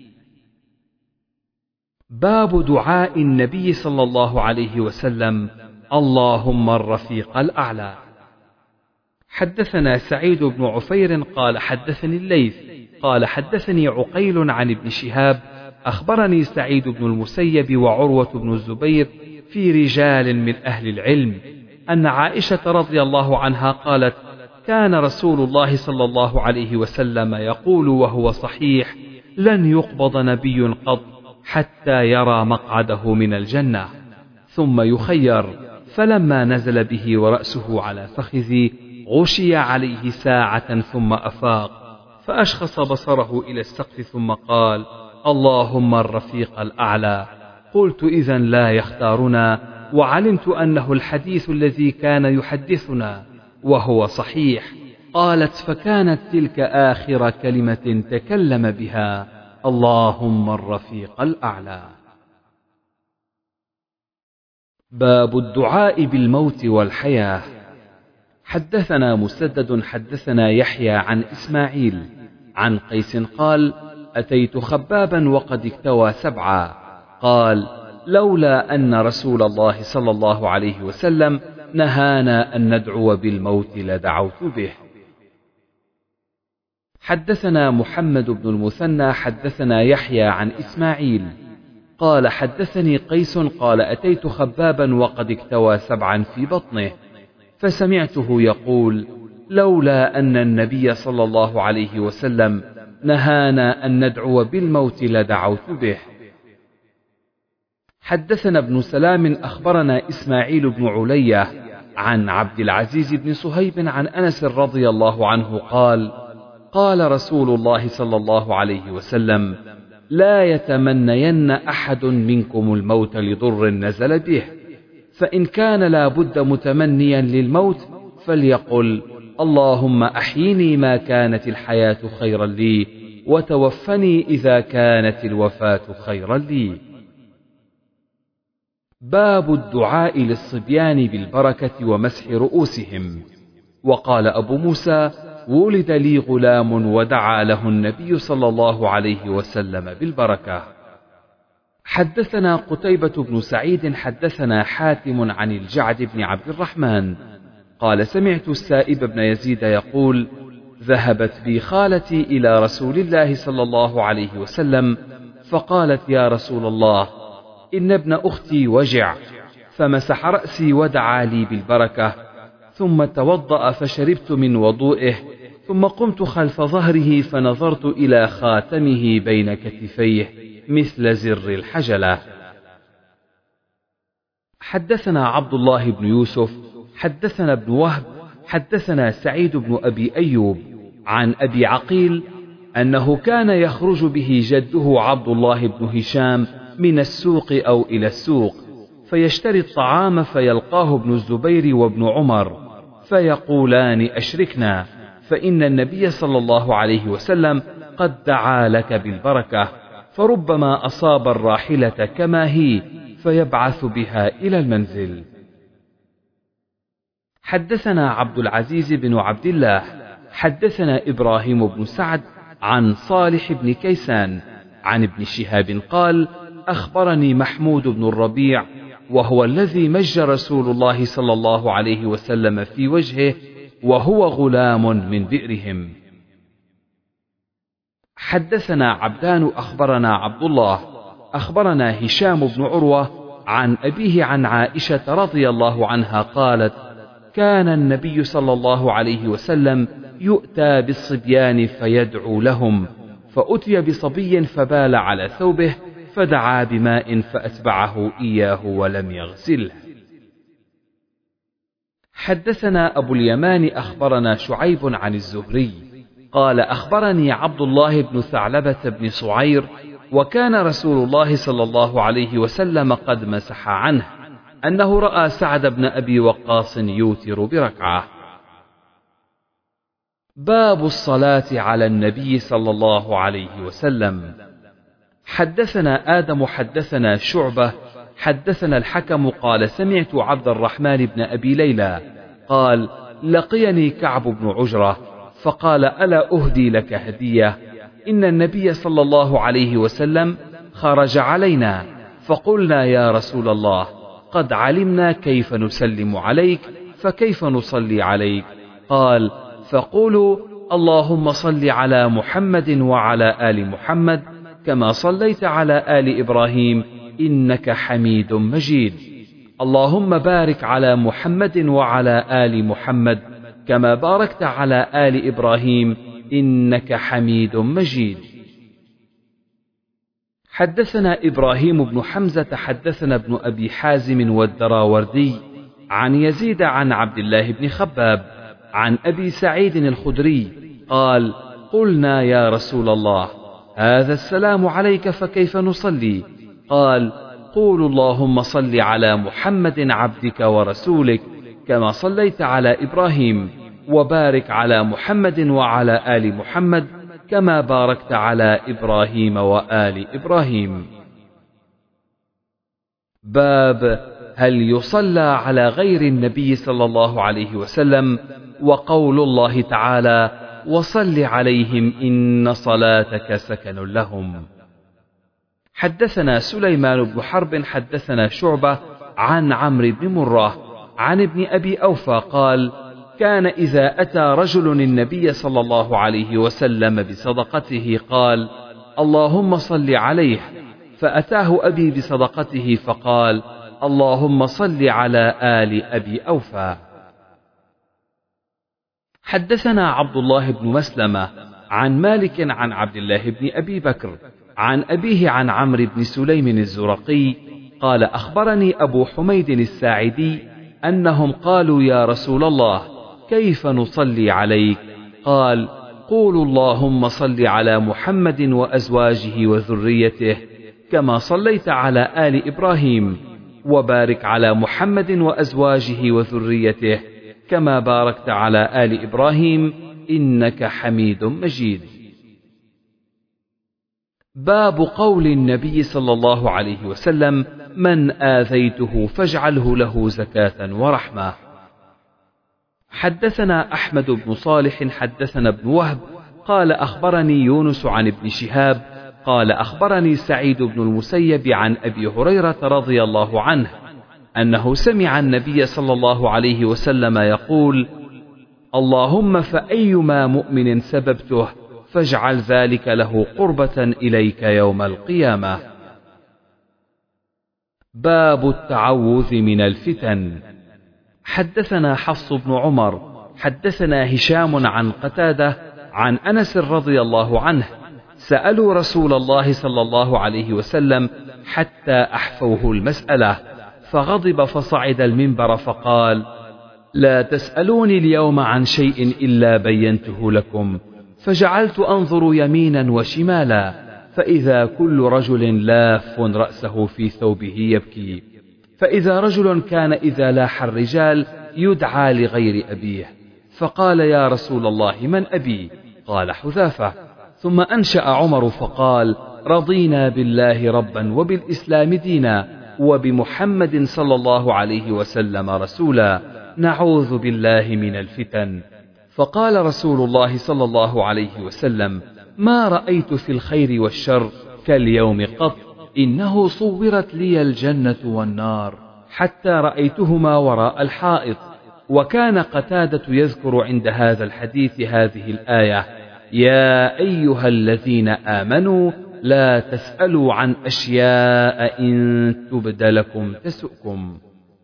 باب دعاء النبي صلى الله عليه وسلم: اللهم الرفيق الأعلى. حدثنا سعيد بن عفير قال حدثني الليث قال حدثني عقيل عن ابن شهاب أخبرني سعيد بن المسيب وعروة بن الزبير في رجال من أهل العلم أن عائشة رضي الله عنها قالت: كان رسول الله صلى الله عليه وسلم يقول وهو صحيح: لن يقبض نبي قط حتى يرى مقعده من الجنة، ثم يخير. فلما نزل به ورأسه على فخذي غشي عليه ساعة ثم أفاق، فأشخص بصره إلى السقف ثم قال: اللهم الرفيق الأعلى. قلت: إذن لا يختارنا، وعلمت أنه الحديث الذي كان يحدثنا وهو صحيح. قالت: فكانت تلك آخر كلمة تكلم بها: اللهم الرفيق الأعلى. باب الدعاء بالموت والحياة. حدثنا مسدد حدثنا يحيى عن إسماعيل عن قيس قال: أتيت خبابا وقد اكتوى سبعا. قال: لولا أن رسول الله صلى الله عليه وسلم نهانا أن ندعو بالموت لدعوت به. حدثنا محمد بن المثنى حدثنا يحيى عن إسماعيل قال حدثني قيس قال: أتيت خبابا وقد اكتوى سبعا في بطنه، فسمعته يقول: لولا أن النبي صلى الله عليه وسلم نهانا أن ندعو بالموت لدعوت به. حدثنا ابن سلام أخبرنا إسماعيل بن علية عن عبد العزيز بن صهيب عن أنس رضي الله عنه قال: قال رسول الله صلى الله عليه وسلم: لا يتمنين أحد منكم الموت لضر نزل به، فإن كان لا بد متمنيا للموت فليقل: اللهم أحيني ما كانت الحياة خيرا لي، وتوفني إذا كانت الوفاة خيرا لي. باب الدعاء للصبيان بالبركة ومسح رؤوسهم. وقال أبو موسى: ولد لي غلام ودعا له النبي صلى الله عليه وسلم بالبركة. حدثنا قتيبة بن سعيد حدثنا حاتم عن الجعد بن عبد الرحمن قال: سمعت السائب بن يزيد يقول: ذهبت بي خالتي إلى رسول الله صلى الله عليه وسلم فقالت: يا رسول الله، إن ابن أختي وجع، فمسح رأسي ودعا لي بالبركة، ثم توضأ فشربت من وضوئه، ثم قمت خلف ظهره فنظرت إلى خاتمه بين كتفيه مثل زر الحجلة، حدثنا عبد الله بن يوسف حدثنا ابن وهب حدثنا سعيد بن أبي أيوب عن أبي عقيل أنه كان يخرج به جده عبد الله بن هشام من السوق أو إلى السوق فيشتري الطعام فيلقاه ابن الزبير وابن عمر فيقولان أشركنا فإن النبي صلى الله عليه وسلم قد دعا لك بالبركة، فربما أصاب الراحلة كما هي فيبعث بها إلى المنزل. حدثنا عبد العزيز بن عبد الله حدثنا إبراهيم بن سعد عن صالح بن كيسان عن ابن شهاب قال أخبرني محمود بن الربيع وهو الذي مج رسول الله صلى الله عليه وسلم في وجهه وهو غلام من بئرهم. حدثنا عبدان أخبرنا عبد الله أخبرنا هشام بن عروة عن أبيه عن عائشة رضي الله عنها قالت كان النبي صلى الله عليه وسلم يؤتى بالصبيان فيدعو لهم، فأتي بصبي فبال على ثوبه فدعا بماء فأتبعه إياه ولم يغسله. حدثنا أبو اليمان أخبرنا شعيب عن الزهري قال أخبرني عبد الله بن ثعلبة بن صعير وكان رسول الله صلى الله عليه وسلم قد مسح عنه أنه رأى سعد بن أبي وقاص يوتر بركعة. باب الصلاة على النبي صلى الله عليه وسلم. حدثنا آدم حدثنا شعبة حدثنا الحكم قال سمعت عبد الرحمن بن أبي ليلى قال لقيني كعب بن عجرة فقال ألا أهدي لك هدية؟ إن النبي صلى الله عليه وسلم خرج علينا فقلنا يا رسول الله قد علمنا كيف نسلم عليك فكيف نصلي عليك؟ قال فقولوا اللهم صل على محمد وعلى آل محمد كما صليت على آل إبراهيم إنك حميد مجيد، اللهم بارك على محمد وعلى آل محمد كما باركت على آل إبراهيم إنك حميد مجيد. حدثنا إبراهيم بن حمزة حدثنا ابن أبي حازم والدراوردي عن يزيد عن عبد الله بن خباب عن أبي سعيد الخدري قال قلنا يا رسول الله هذا السلام عليك فكيف نصلي؟ قال قول اللهم صل على محمد عبدك ورسولك كما صليت على إبراهيم وبارك على محمد وعلى آل محمد كما باركت على إبراهيم وآل إبراهيم. باب هل يصلى على غير النبي صلى الله عليه وسلم وقول الله تعالى وصل عليهم إن صلاتك سكن لهم. حدثنا سليمان بن حرب حدثنا شعبة عن عمرو بن مرة عن ابن أبي أوفى قال كان إذا أتى رجل النبي صلى الله عليه وسلم بصدقته قال اللهم صل عليه، فأتاه أبي بصدقته فقال اللهم صل على آل أبي أوفى. حدثنا عبد الله بن مسلمة عن مالك عن عبد الله بن أبي بكر عن أبيه عن عمرو بن سليم الزرقي قال أخبرني أبو حميد الساعدي أنهم قالوا يا رسول الله كيف نصلي عليك؟ قال قولوا اللهم صل على محمد وأزواجه وذريته كما صليت على آل إبراهيم وبارك على محمد وأزواجه وذريته كما باركت على آل إبراهيم إنك حميد مجيد. باب قول النبي صلى الله عليه وسلم من آذيته فاجعله له زكاة ورحمة. حدثنا أحمد بن صالح حدثنا ابن وهب قال أخبرني يونس عن ابن شهاب قال أخبرني سعيد بن المسيب عن أبي هريرة رضي الله عنه أنه سمع النبي صلى الله عليه وسلم يقول اللهم فأيما مؤمن سببته فاجعل ذلك له قربة إليك يوم القيامة. باب التعوذ من الفتن. حدثنا حفص بن عمر حدثنا هشام عن قتادة عن أنس رضي الله عنه سألوا رسول الله صلى الله عليه وسلم حتى أحفوه المسألة فغضب فصعد المنبر فقال: لا تسألوني اليوم عن شيء إلا بينته لكم. فجعلت أنظر يمينا وشمالا، فإذا كل رجل لاف رأسه في ثوبه يبكي، فإذا رجل كان إذا لاح الرجال يدعى لغير أبيه، فقال: يا رسول الله من أبي؟ قال: حذافة. ثم أنشأ عمر فقال: رضينا بالله ربا وبالإسلام دينا وبمحمد صلى الله عليه وسلم رسولا، نعوذ بالله من الفتن. فقال رسول الله صلى الله عليه وسلم: ما رأيت في الخير والشر كاليوم قط، إنه صورت لي الجنة والنار حتى رأيتهما وراء الحائط. وكان قتادة يذكر عند هذا الحديث هذه الآية: يا أيها الذين آمنوا لا تسألوا عن أشياء إن تبد لكم تسؤكم.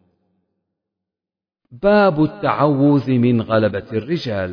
باب التعوذ من غلبة الرجال.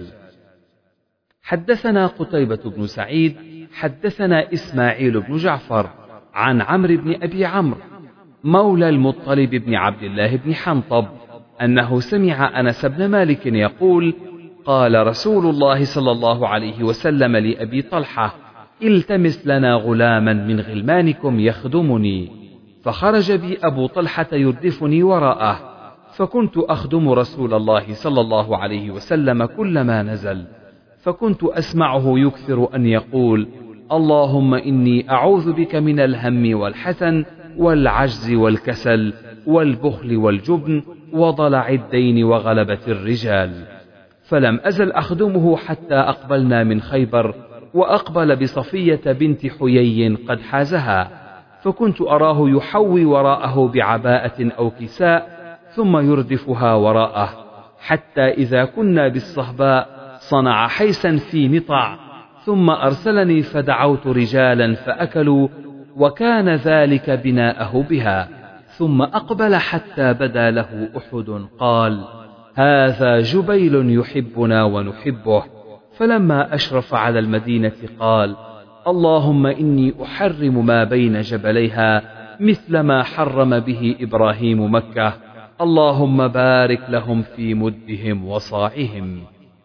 حدثنا قتيبة بن سعيد حدثنا إسماعيل بن جعفر عن عمرو بن أبي عمرو مولى المطلب بن عبد الله بن حنطب أنه سمع أنس بن مالك يقول: قال رسول الله صلى الله عليه وسلم لأبي طلحة: التمس لنا غلاما من غلمانكم يخدمني. فخرج بي أبو طلحة يردفني وراءه، فكنت أخدم رسول الله صلى الله عليه وسلم كلما نزل، فكنت أسمعه يكثر أن يقول: اللهم إني أعوذ بك من الهم والحزن والعجز والكسل والبخل والجبن وضلع الدين وغلبة الرجال. فلم أزل أخدمه حتى أقبلنا من خيبر، وأقبل بصفية بنت حيي قد حازها، فكنت أراه يحوي وراءه بعباءة أو كساء ثم يردفها وراءه، حتى إذا كنا بالصهباء صنع حيسا في مطع، ثم أرسلني فدعوت رجالا فأكلوا، وكان ذلك بناءه بها. ثم أقبل حتى بدا له أحد، قال: هذا جبيل يحبنا ونحبه. فلما أشرف على المدينة قال: اللهم إني أحرم ما بين جبليها مثل ما حرم به إبراهيم مكة، اللهم بارك لهم في مدهم وصاعهم.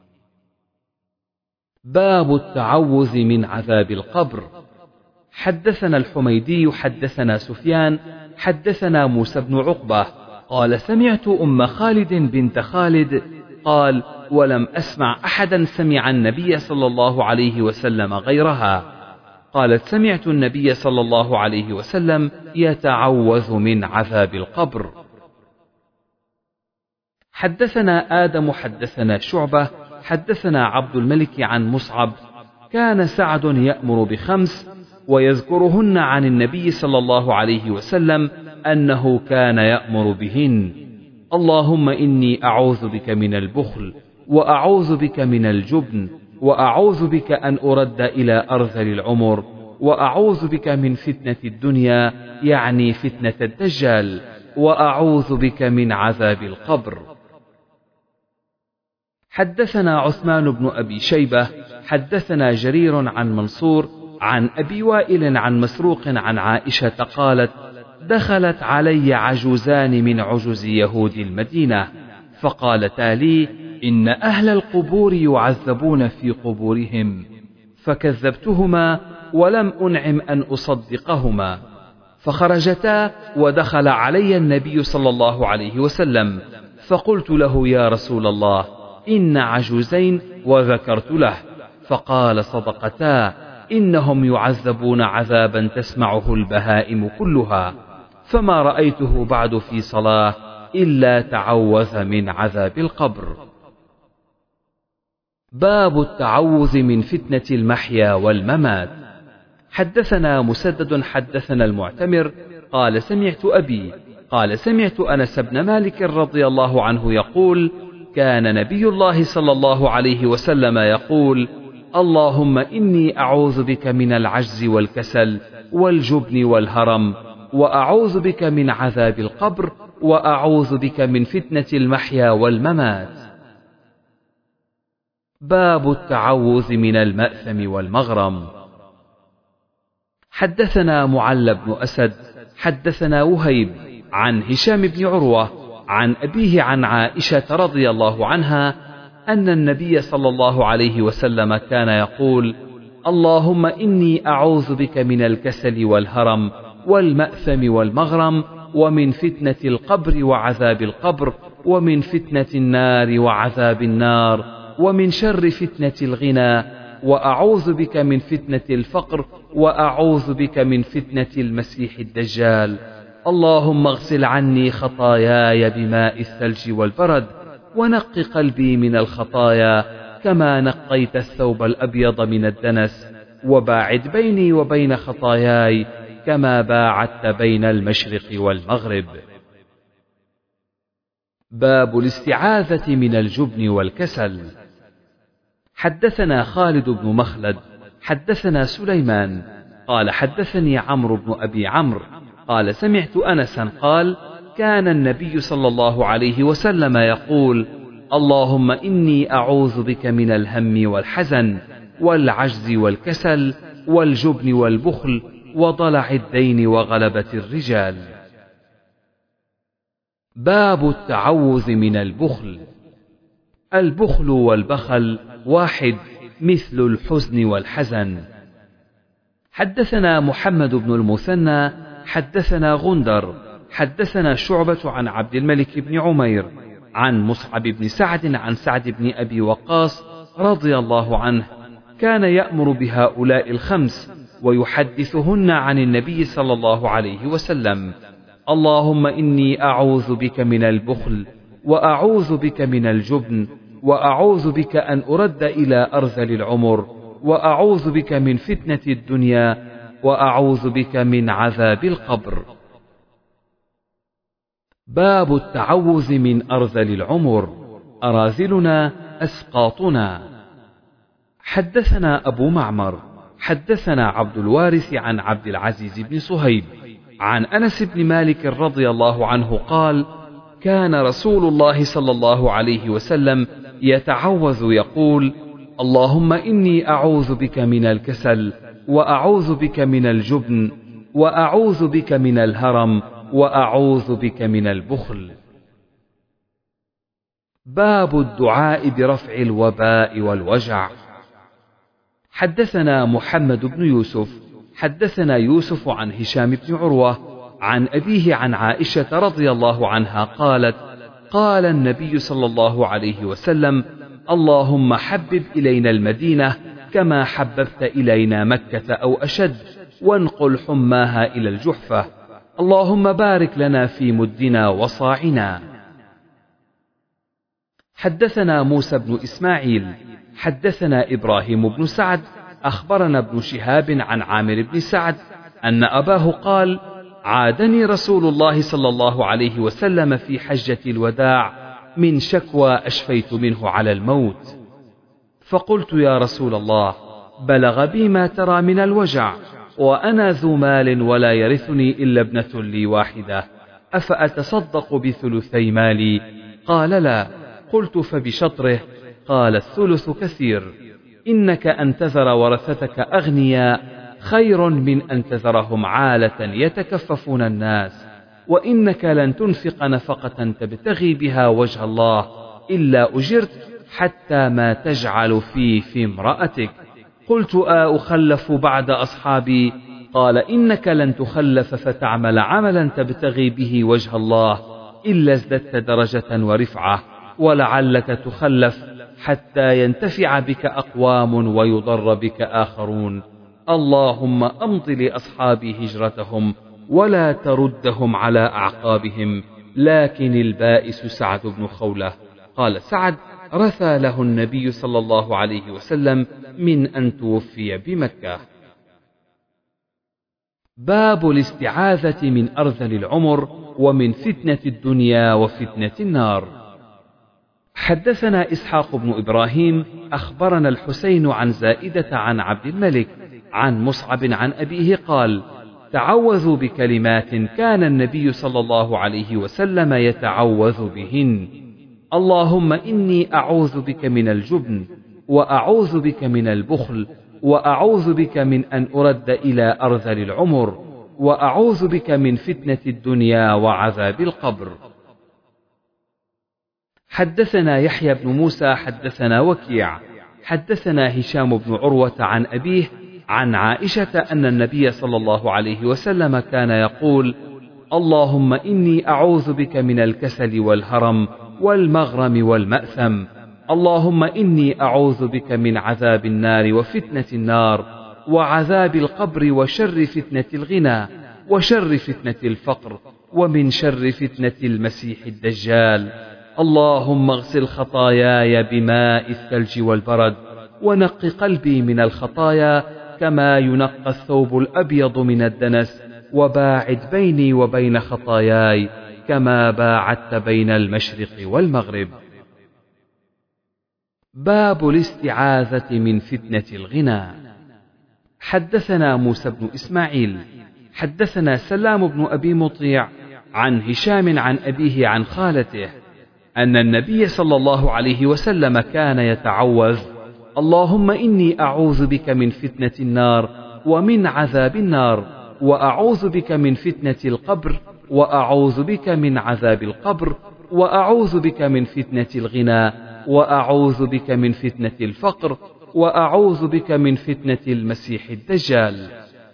باب التعوذ من عذاب القبر. حدثنا الحميدي حدثنا سفيان حدثنا موسى بن عقبة قال: سمعت أم خالد بنت خالد قال: ولم أسمع أحدا سمع النبي صلى الله عليه وسلم غيرها. قالت: سمعت النبي صلى الله عليه وسلم يتعوذ من عذاب القبر. حدثنا آدم حدثنا شعبة حدثنا عبد الملك عن مصعب: كان سعد يأمر بخمس ويذكرهن عن النبي صلى الله عليه وسلم أنه كان يأمر بهن: اللهم إني أعوذ بك من البخل، وأعوذ بك من الجبن، وأعوذ بك أن أرد إلى أرذل العمر، وأعوذ بك من فتنة الدنيا يعني فتنة الدجال، وأعوذ بك من عذاب القبر. حدثنا عثمان بن أبي شيبة حدثنا جرير عن منصور عن أبي وائل عن مسروق عن عائشة قالت: دخلت علي عجوزان من عجز يهود المدينة، فقالتا لي: إن أهل القبور يعذبون في قبورهم، فكذبتهما ولم أنعم أن أصدقهما، فخرجتا ودخل علي النبي صلى الله عليه وسلم، فقلت له: يا رسول الله، إن عجوزين، وذكرت له، فقال: صدقتا، إنهم يعذبون عذابا تسمعه البهائم كلها، فما رأيته بعد في صلاة إلا تعوذ من عذاب القبر. باب التعوذ من فتنة المحيا والممات. حدثنا مسدد حدثنا المعتمر قال: سمعت أبي قال: سمعت أنس بن مالك رضي الله عنه يقول: كان نبي الله صلى الله عليه وسلم يقول: اللهم إني أعوذ بك من العجز والكسل والجبن والهرم، وأعوذ بك من عذاب القبر، وأعوذ بك من فتنة المحيا والممات. باب التعوذ من المأثم والمغرم. حدثنا معل بن أسد حدثنا وهيب عن هشام بن عروة عن أبيه عن عائشة رضي الله عنها أن النبي صلى الله عليه وسلم كان يقول: اللهم إني أعوذ بك من الكسل والهرم والمأثم والمغرم ومن فتنة القبر وعذاب القبر ومن فتنة النار وعذاب النار ومن شر فتنة الغنى وأعوذ بك من فتنة الفقر وأعوذ بك من فتنة المسيح الدجال. اللهم اغسل عني خطاياي بماء الثلج والبرد ونق قلبي من الخطايا كما نقيت الثوب الأبيض من الدنس وباعد بيني وبين خطاياي كما باعدت بين المشرق والمغرب. باب الاستعاذة من الجبن والكسل. حدثنا خالد بن مخلد حدثنا سليمان قال حدثني عمرو بن أبي عمرو قال سمعت أنسا قال: كان النبي صلى الله عليه وسلم يقول: اللهم إني أعوذ بك من الهم والحزن والعجز والكسل والجبن والبخل وضلع الدين وغلبة الرجال. باب التعوذ من البخل. البخل والبخل واحد، مثل الحزن والحزن. حدثنا محمد بن المثنى حدثنا غندر حدثنا شعبة عن عبد الملك بن عمير عن مصعب بن سعد عن سعد بن أبي وقاص رضي الله عنه كان يأمر بهؤلاء الخمس ويحدثهن عن النبي صلى الله عليه وسلم: اللهم إني أعوذ بك من البخل وأعوذ بك من الجبن وأعوذ بك أن أرد إلى أرذل العمر وأعوذ بك من فتنة الدنيا وأعوذ بك من عذاب القبر. باب التعوذ من أرذل العمر. أراذلنا أسقاطنا. حدثنا أبو معمر حدثنا عبد الوارث عن عبد العزيز بن صهيب عن أنس بن مالك رضي الله عنه قال: كان رسول الله صلى الله عليه وسلم يتعوذ يقول: اللهم إني أعوذ بك من الكسل وأعوذ بك من الجبن وأعوذ بك من الهرم وأعوذ بك من البخل. باب الدعاء برفع الوباء والوجع. حدثنا محمد بن يوسف حدثنا يوسف عن هشام بن عروة عن أبيه عن عائشة رضي الله عنها قالت: قال النبي صلى الله عليه وسلم: اللهم حبب إلينا المدينة كما حببت إلينا مكة أو أشد، وانقل حماها إلى الجحفة. اللهم بارك لنا في مدنا وصاعنا. حدثنا موسى بن إسماعيل حدثنا إبراهيم بن سعد أخبرنا ابن شهاب عن عامر بن سعد أن أباه قال: عادني رسول الله صلى الله عليه وسلم في حجة الوداع من شكوى أشفيت منه على الموت، فقلت: يا رسول الله، بلغ بي ما ترى من الوجع، وأنا ذو مال ولا يرثني إلا ابنة لي واحدة، أفأتصدق بثلثي مالي؟ قال: لا. قلت: فبشطره؟ قال: الثلث كثير. إنك أن تذر ورثتك أغنياء خير من أن تذرهم عالة يتكففون الناس، وإنك لن تنفق نفقة تبتغي بها وجه الله إلا أجرت حتى ما تجعل في في امرأتك. قلت: أخلف بعد أصحابي؟ قال: إنك لن تخلف فتعمل عملا تبتغي به وجه الله إلا ازددت درجة ورفعة، ولعلك تخلف حتى ينتفع بك أقوام ويضر بك آخرون. اللهم أمض لأصحابي هجرتهم ولا تردهم على أعقابهم، لكن البائس سعد بن خولة. قال سعد: رثى له النبي صلى الله عليه وسلم من أن توفي بمكة. باب الاستعاذة من أرذل العمر ومن فتنة الدنيا وفتنة النار. حدثنا إسحاق بن إبراهيم أخبرنا الحسين عن زائدة عن عبد الملك عن مصعب عن أبيه قال: تعوذوا بكلمات كان النبي صلى الله عليه وسلم يتعوذ بهن: اللهم إني أعوذ بك من الجبن، وأعوذ بك من البخل، وأعوذ بك من أن أرد إلى أرذل العمر، وأعوذ بك من فتنة الدنيا وعذاب القبر. حدثنا يحيى بن موسى حدثنا وكيع حدثنا هشام بن عروة عن أبيه عن عائشة أن النبي صلى الله عليه وسلم كان يقول: اللهم إني أعوذ بك من الكسل والهرم والمغرم والمأثم. اللهم إني أعوذ بك من عذاب النار وفتنة النار وعذاب القبر وشر فتنة الغنى وشر فتنة الفقر ومن شر فتنة المسيح الدجال. اللهم اغسل خطاياي بماء الثلج والبرد ونق قلبي من الخطايا كما ينقى الثوب الأبيض من الدنس وباعد بيني وبين خطاياي كما باعدت بين المشرق والمغرب. باب الاستعاذة من فتنة الغنى. حدثنا موسى بن إسماعيل حدثنا سلام بن أبي مطيع عن هشام عن أبيه عن خالته أن النبي صلى الله عليه وسلم كان يتعوذ: اللهم إني أعوذ بك من فتنة النار ومن عذاب النار وأعوذ بك من فتنة القبر وأعوذ بك من عذاب القبر وأعوذ بك من فتنة الغنى وأعوذ بك من فتنة الفقر وأعوذ بك من فتنة المسيح الدجال.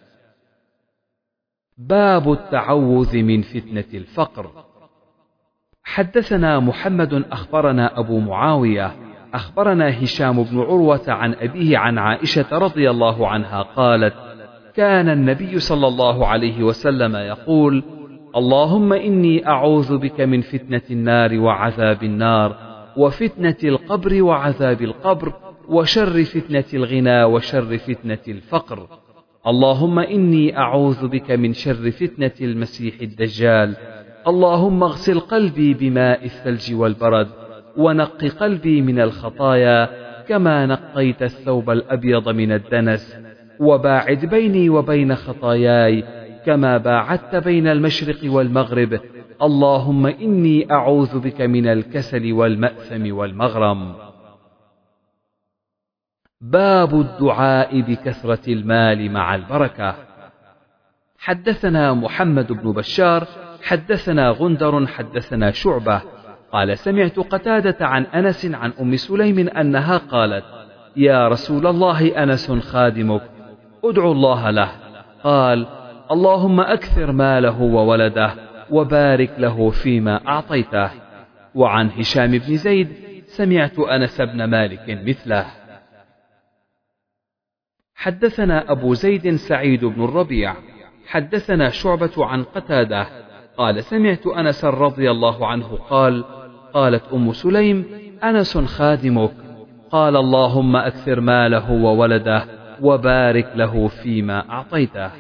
باب التعوذ من فتنة الفقر. حدثنا محمد أخبرنا أبو معاوية أخبرنا هشام بن عروة عن أبيه عن عائشة رضي الله عنها قالت: كان النبي صلى الله عليه وسلم يقول: اللهم إني أعوذ بك من فتنة النار وعذاب النار وفتنة القبر وعذاب القبر وشر فتنة الغنى وشر فتنة الفقر. اللهم إني أعوذ بك من شر فتنة المسيح الدجال. اللهم اغسل قلبي بماء الثلج والبرد ونق قلبي من الخطايا كما نقيت الثوب الأبيض من الدنس وباعد بيني وبين خطاياي كما باعدت بين المشرق والمغرب. اللهم إني أعوذ بك من الكسل والمأثم والمغرم. باب الدعاء بكثرة المال مع البركة. حدثنا محمد بن بشار حدثنا غندر حدثنا شعبة قال: سمعت قتادة عن أنس عن أم سليم أنها قالت: يا رسول الله، أنس خادمك، ادعو الله له. قال: اللهم أكثر ماله وولده وبارك له فيما أعطيته. وعن هشام بن زيد سمعت أنس بن مالك مثله. حدثنا أبو زيد سعيد بن الربيع حدثنا شعبة عن قتادة قال: سمعت أنس رضي الله عنه قال: قالت أم سليم: أنس خادمك. قال: اللهم أكثر ماله وولده وبارك له فيما أعطيته.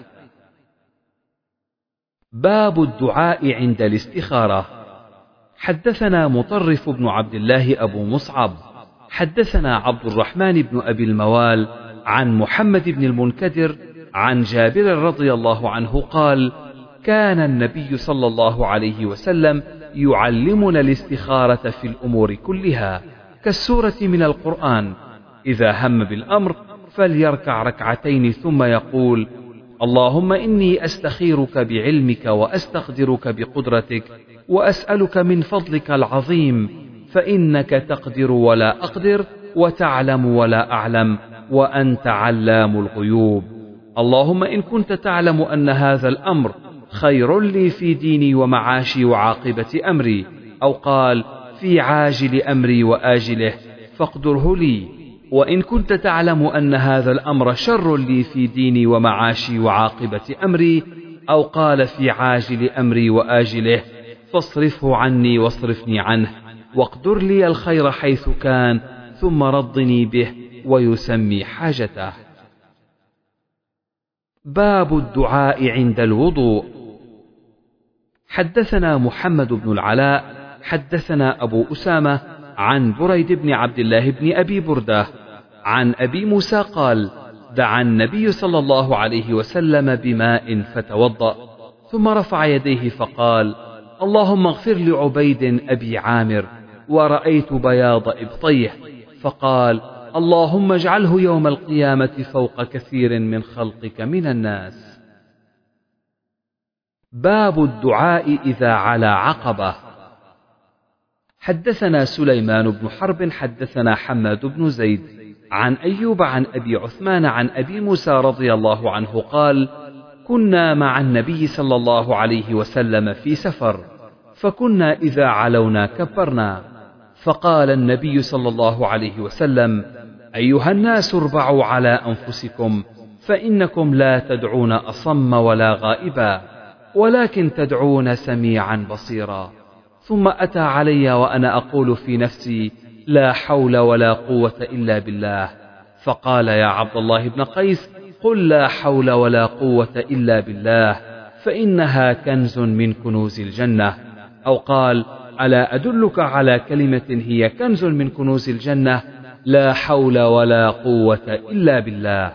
باب الدعاء عند الاستخارة. حدثنا مطرف بن عبد الله أبو مصعب حدثنا عبد الرحمن بن أبي الموال عن محمد بن المنكدر عن جابر رضي الله عنه قال: كان النبي صلى الله عليه وسلم يعلمنا الاستخارة في الأمور كلها كالسورة من القرآن. إذا هم بالأمر فليركع ركعتين ثم يقول: اللهم إني أستخيرك بعلمك وأستقدرك بقدرتك وأسألك من فضلك العظيم، فإنك تقدر ولا أقدر وتعلم ولا أعلم وأنت علام الغيوب. اللهم إن كنت تعلم أن هذا الأمر خير لي في ديني ومعاشي وعاقبة أمري، أو قال في عاجل أمري وآجله، فاقدره لي. وإن كنت تعلم أن هذا الأمر شر لي في ديني ومعاشي وعاقبة أمري، أو قال في عاجل أمري وآجله، فاصرفه عني واصرفني عنه، واقدر لي الخير حيث كان، ثم رضني به، ويسمي حاجته. باب الدعاء عند الوضوء. حدثنا محمد بن العلاء حدثنا أبو أسامة عن بريد بن عبد الله بن أبي بردة عن أبي موسى قال: دعا النبي صلى الله عليه وسلم بماء فتوضأ، ثم رفع يديه فقال: اللهم اغفر لعبيد أبي عامر. ورأيت بياض إبطيه، فقال: اللهم اجعله يوم القيامة فوق كثير من خلقك من الناس. باب الدعاء إذا علا عقبة. حدثنا سليمان بن حرب حدثنا حماد بن زيد عن أيوب عن أبي عثمان عن أبي موسى رضي الله عنه قال: كنا مع النبي صلى الله عليه وسلم في سفر، فكنا إذا علونا كبرنا، فقال النبي صلى الله عليه وسلم: أيها الناس اربعوا على أنفسكم، فإنكم لا تدعون أصم ولا غائبا، ولكن تدعون سميعا بصيرا. ثم أتى علي وأنا أقول في نفسي: لا حول ولا قوة إلا بالله، فقال: يا عبد الله بن قيس، قل لا حول ولا قوة إلا بالله، فإنها كنز من كنوز الجنة. أو قال: ألا أدلك على كلمة هي كنز من كنوز الجنة؟ لا حول ولا قوة إلا بالله.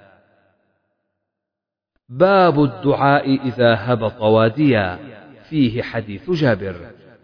باب الدعاء إذا هبط واديا، فيه حديث جابر.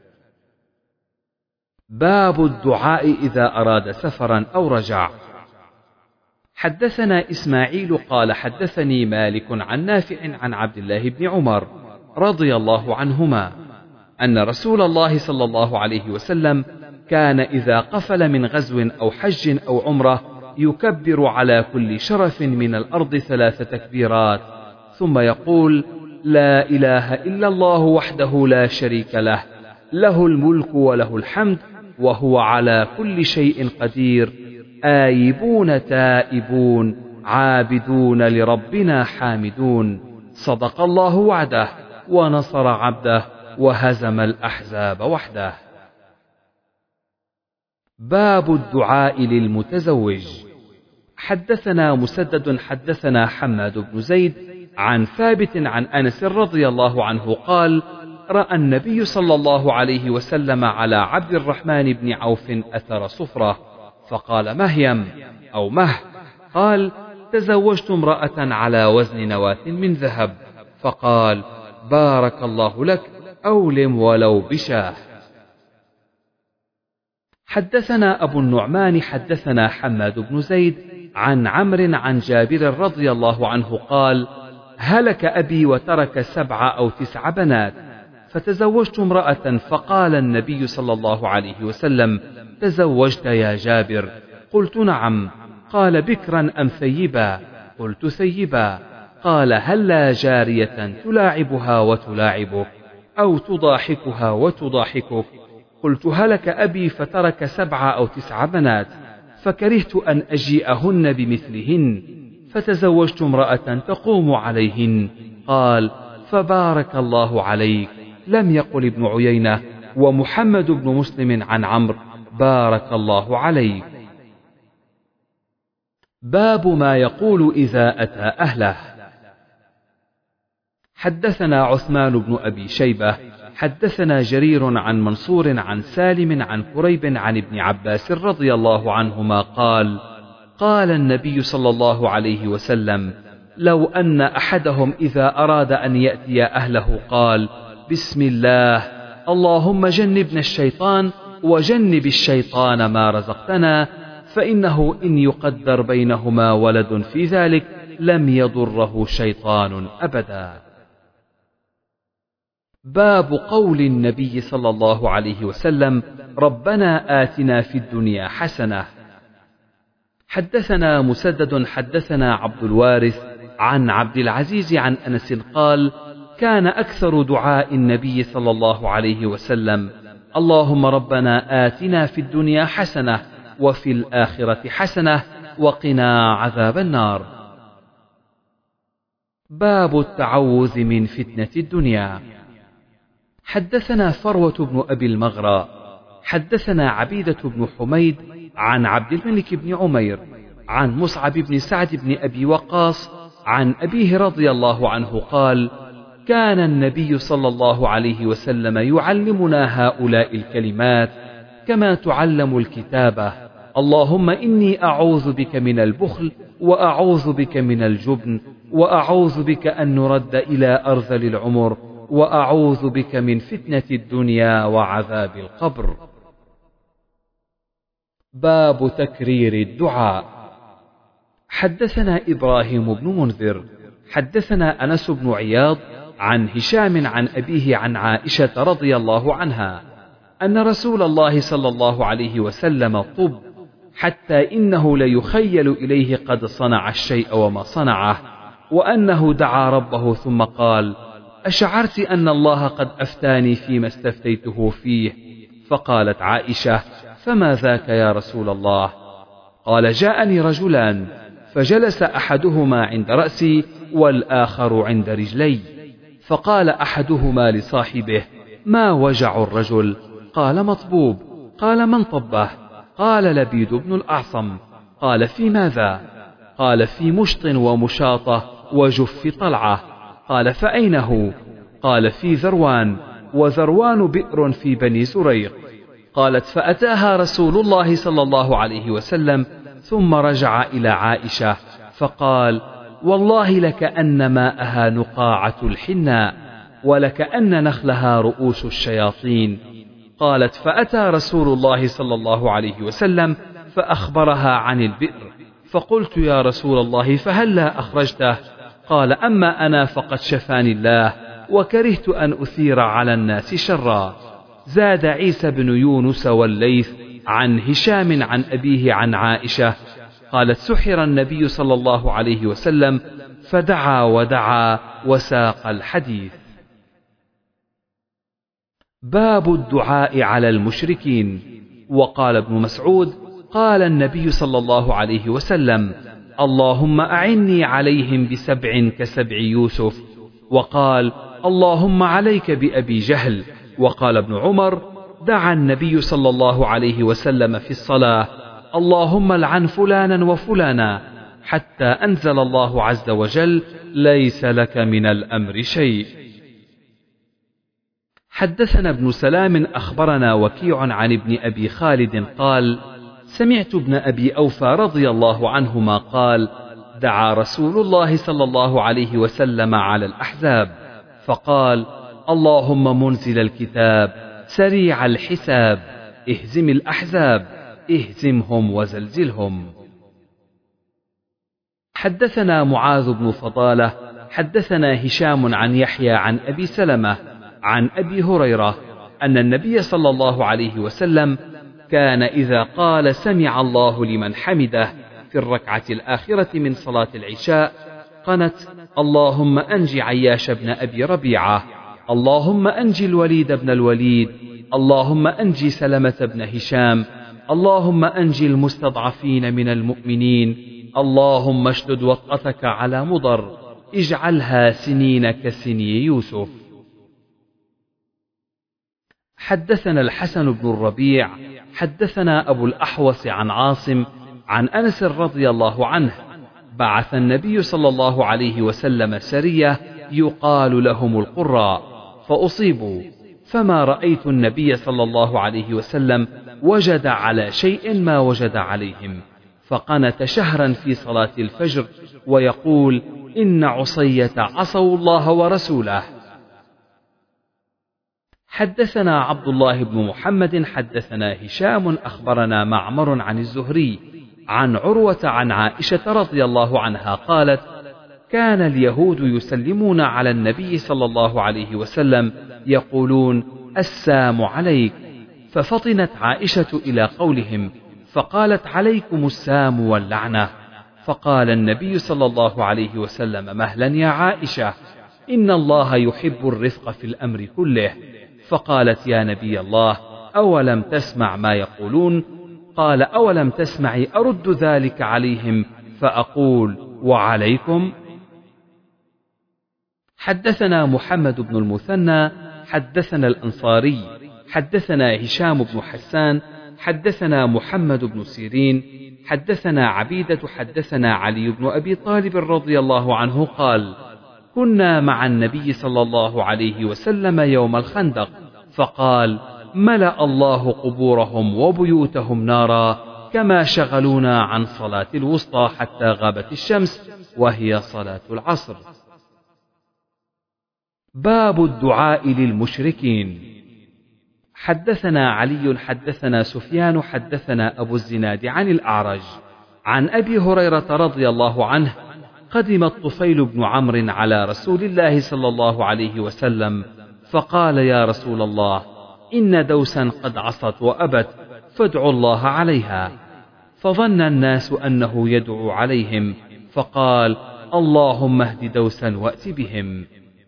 باب الدعاء إذا أراد سفرا أو رجع. حدثنا إسماعيل قال حدثني مالك عن نافع عن عبد الله بن عمر رضي الله عنهما أن رسول الله صلى الله عليه وسلم كان إذا قفل من غزو أو حج أو عمرة يكبر على كل شرف من الأرض ثلاث تكبيرات، ثم يقول: لا إله إلا الله وحده لا شريك له، له الملك وله الحمد وهو على كل شيء قدير، آيبون تائبون عابدون لربنا حامدون، صدق الله وعده ونصر عبده وهزم الأحزاب وحده. باب الدعاء للمتزوج. حدثنا مسدد حدثنا حماد بن زيد عن ثابت عن أنس رضي الله عنه قال: رأى النبي صلى الله عليه وسلم على عبد الرحمن بن عوف أثر صفرة، فقال: مهيم أو مه. قال: تزوجت امرأة على وزن نواة من ذهب، فقال: بارك الله لك، أولم ولو بشاه. حدثنا أبو النعمان حدثنا حماد بن زيد عن عمرو عن جابر رضي الله عنه قال: هلك أبي وترك سبع أو تسع بنات، فتزوجت امرأة، فقال النبي صلى الله عليه وسلم: تزوجت يا جابر؟ قلت: نعم. قال: بكرا أم ثيبا؟ قلت: ثيبا. قال: هلا جارية تلاعبها وتلاعبك، أو تضاحكها وتضاحكك؟ قلت: هلك أبي فترك سبع أو تسع بنات، فكرهت أن أجيئهن بمثلهن، فتزوجت امرأة تقوم عليهن. قال: فبارك الله عليك. لم يقل ابن عيينة ومحمد بن مسلم عن عمرو: بارك الله عليك. باب ما يقول إذا أتى أهله. حدثنا عثمان بن أبي شيبة حدثنا جرير عن منصور عن سالم عن كريب عن ابن عباس رضي الله عنهما قال: قال النبي صلى الله عليه وسلم: لو أن أحدهم إذا أراد أن يأتي أهله قال: بسم الله، اللهم جنبنا الشيطان وجنب الشيطان ما رزقتنا، فإنه إن يقدر بينهما ولد في ذلك لم يضره شيطان أبدا. باب قول النبي صلى الله عليه وسلم: ربنا آتنا في الدنيا حسنة. حدثنا مسدد حدثنا عبد الوارث عن عبد العزيز عن أنس قال: كان أكثر دعاء النبي صلى الله عليه وسلم: اللهم ربنا آتنا في الدنيا حسنة وفي الآخرة حسنة وقنا عذاب النار. باب التعوذ من فتنة الدنيا. حدثنا فروة بن أبي المغرى حدثنا عبيدة بن حميد عن عبد الملك بن عمير عن مصعب بن سعد بن أبي وقاص عن أبيه رضي الله عنه قال: كان النبي صلى الله عليه وسلم يعلمنا هؤلاء الكلمات كما تعلم الكتابة: اللهم إني أعوذ بك من البخل، وأعوذ بك من الجبن، وأعوذ بك أن نرد إلى أرذل العمر، وأعوذ بك من فتنة الدنيا وعذاب القبر. باب تكرير الدعاء. حدثنا إبراهيم بن منذر حدثنا أنس بن عياض عن هشام عن أبيه عن عائشة رضي الله عنها أن رسول الله صلى الله عليه وسلم طب حتى إنه ليخيل إليه قد صنع الشيء وما صنعه، وأنه دعا ربه ثم قال: أشعرت أن الله قد أفتاني فيما استفتيته فيه؟ فقالت عائشة: فما ذاك يا رسول الله؟ قال: جاءني رجلان فجلس أحدهما عند رأسي والآخر عند رجلي، فقال أحدهما لصاحبه: ما وجع الرجل؟ قال: مطبوب. قال: من طبه؟ قال: لبيد بن الأعصم. قال: في ماذا؟ قال: في مشط ومشاطة وجف طلعة. قال: فأين هو؟ قال: في ذروان، وذروان بئر في بني زريق. قالت: فأتاها رسول الله صلى الله عليه وسلم ثم رجع إلى عائشة فقال: والله لكأن ماءها نقاعة الحناء، ولكأن نخلها رؤوس الشياطين. قالت: فأتى رسول الله صلى الله عليه وسلم فأخبرها عن البئر، فقلت: يا رسول الله فهلا أخرجته؟ قال: أما أنا فقد شفاني الله، وكرهت أن أثير على الناس شرا. زاد عيسى بن يونس والليث عن هشام عن أبيه عن عائشة قالت: سحر النبي صلى الله عليه وسلم فدعا ودعا وساق الحديث. باب الدعاء على المشركين. وقال ابن مسعود: قال النبي صلى الله عليه وسلم: اللهم أعني عليهم بسبع كسبع يوسف. وقال: اللهم عليك بأبي جهل. وقال ابن عمر: دعا النبي صلى الله عليه وسلم في الصلاة: اللهم لعن فلانا وفلانا، حتى أنزل الله عز وجل: ليس لك من الأمر شيء. حدثنا ابن سلام أخبرنا وكيع عن ابن أبي خالد قال: سمعت ابن أبي أوفى رضي الله عنهما قال: دعا رسول الله صلى الله عليه وسلم على الأحزاب فقال: اللهم منزل الكتاب سريع الحساب اهزم الأحزاب اهزمهم وزلزلهم. حدثنا معاذ بن فضالة حدثنا هشام عن يحيى عن أبي سلمة عن أبي هريرة أن النبي صلى الله عليه وسلم كان إذا قال سمع الله لمن حمده في الركعة الآخرة من صلاة العشاء قنت: اللهم أنج عياش بن أبي ربيعة، اللهم أنج الوليد بن الوليد، اللهم أنج سلمة بن هشام، اللهم أنج المستضعفين من المؤمنين، اللهم اشدد وطأتك على مضر، اجعلها سنين كسني يوسف. حدثنا الحسن بن الربيع حدثنا أبو الأحوص عن عاصم عن أنس رضي الله عنه: بعث النبي صلى الله عليه وسلم سرية يقال لهم القراء فأصيبوا، فما رأيت النبي صلى الله عليه وسلم وجد على شيء ما وجد عليهم، فقنت شهرا في صلاة الفجر ويقول: إن عصية عصوا الله ورسوله. حدثنا عبد الله بن محمد حدثنا هشام أخبرنا معمر عن الزهري عن عروة عن عائشة رضي الله عنها قالت: كان اليهود يسلمون على النبي صلى الله عليه وسلم يقولون: السام عليك، ففطنت عائشة إلى قولهم فقالت: عليكم السام واللعنة. فقال النبي صلى الله عليه وسلم: مهلا يا عائشة، إن الله يحب الرفق في الأمر كله. فقالت: يا نبي الله، أولم تسمع ما يقولون؟ قال: أولم تسمعي أرد ذلك عليهم فأقول: وعليكم؟ حدثنا محمد بن المثنى حدثنا الأنصاري حدثنا هشام بن حسان حدثنا محمد بن سيرين حدثنا عبيدة حدثنا علي بن أبي طالب رضي الله عنه قال: كنا مع النبي صلى الله عليه وسلم يوم الخندق، فقال: ملأ الله قبورهم وبيوتهم نارا كما شغلونا عن صلاة الوسطى حتى غابت الشمس وهي صلاة العصر. باب الدعاء للمشركين. حدثنا علي حدثنا سفيان حدثنا أبو الزناد عن الأعرج عن أبي هريرة رضي الله عنه قدم الطفيل بن عمرو على رسول الله صلى الله عليه وسلم فقال: يا رسول الله، إن دوسا قد عصت وأبت، فادعوا الله عليها. فظن الناس أنه يدعو عليهم، فقال: اللهم اهد دوسا وأت بهم.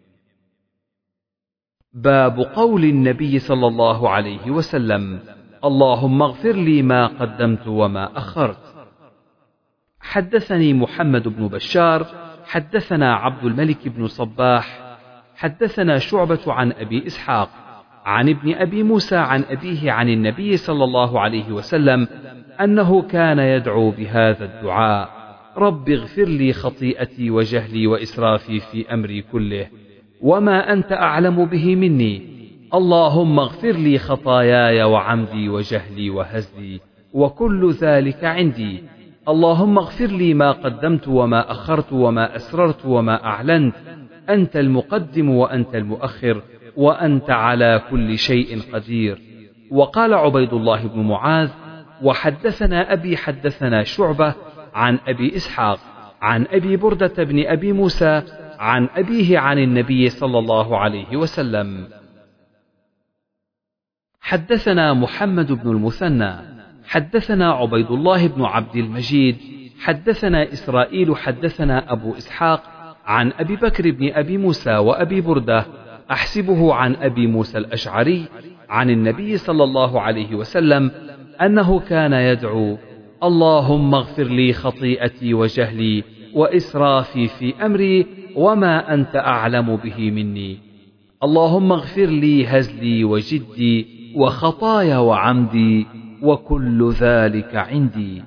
باب قول النبي صلى الله عليه وسلم: اللهم اغفر لي ما قدمت وما أخرت. حدثني محمد بن بشار حدثنا عبد الملك بن صباح حدثنا شعبة عن أبي إسحاق عن ابن أبي موسى عن أبيه عن النبي صلى الله عليه وسلم أنه كان يدعو بهذا الدعاء: رب اغفر لي خطيئتي وجهلي وإسرافي في أمري كله، وما أنت أعلم به مني، اللهم اغفر لي خطاياي وعمدي وجهلي وهزلي، وكل ذلك عندي، اللهم اغفر لي ما قدمت وما أخرت وما أسررت وما أعلنت، أنت المقدم وأنت المؤخر، وأنت على كل شيء قدير. وقال عبيد الله بن معاذ: وحدثنا أبي حدثنا شعبة عن أبي إسحاق عن أبي بردة بن أبي موسى عن أبيه عن النبي صلى الله عليه وسلم. حدثنا محمد بن المثنى حدثنا عبيد الله بن عبد المجيد حدثنا إسرائيل حدثنا أبو إسحاق عن أبي بكر بن أبي موسى وأبي بردة أحسبه عن أبي موسى الأشعري عن النبي صلى الله عليه وسلم أنه كان يدعو: اللهم اغفر لي خطيئتي وجهلي وإسرافي في أمري، وما أنت أعلم به مني، اللهم اغفر لي هزلي وجدي وخطايا وعمدي، وكل ذلك عندي.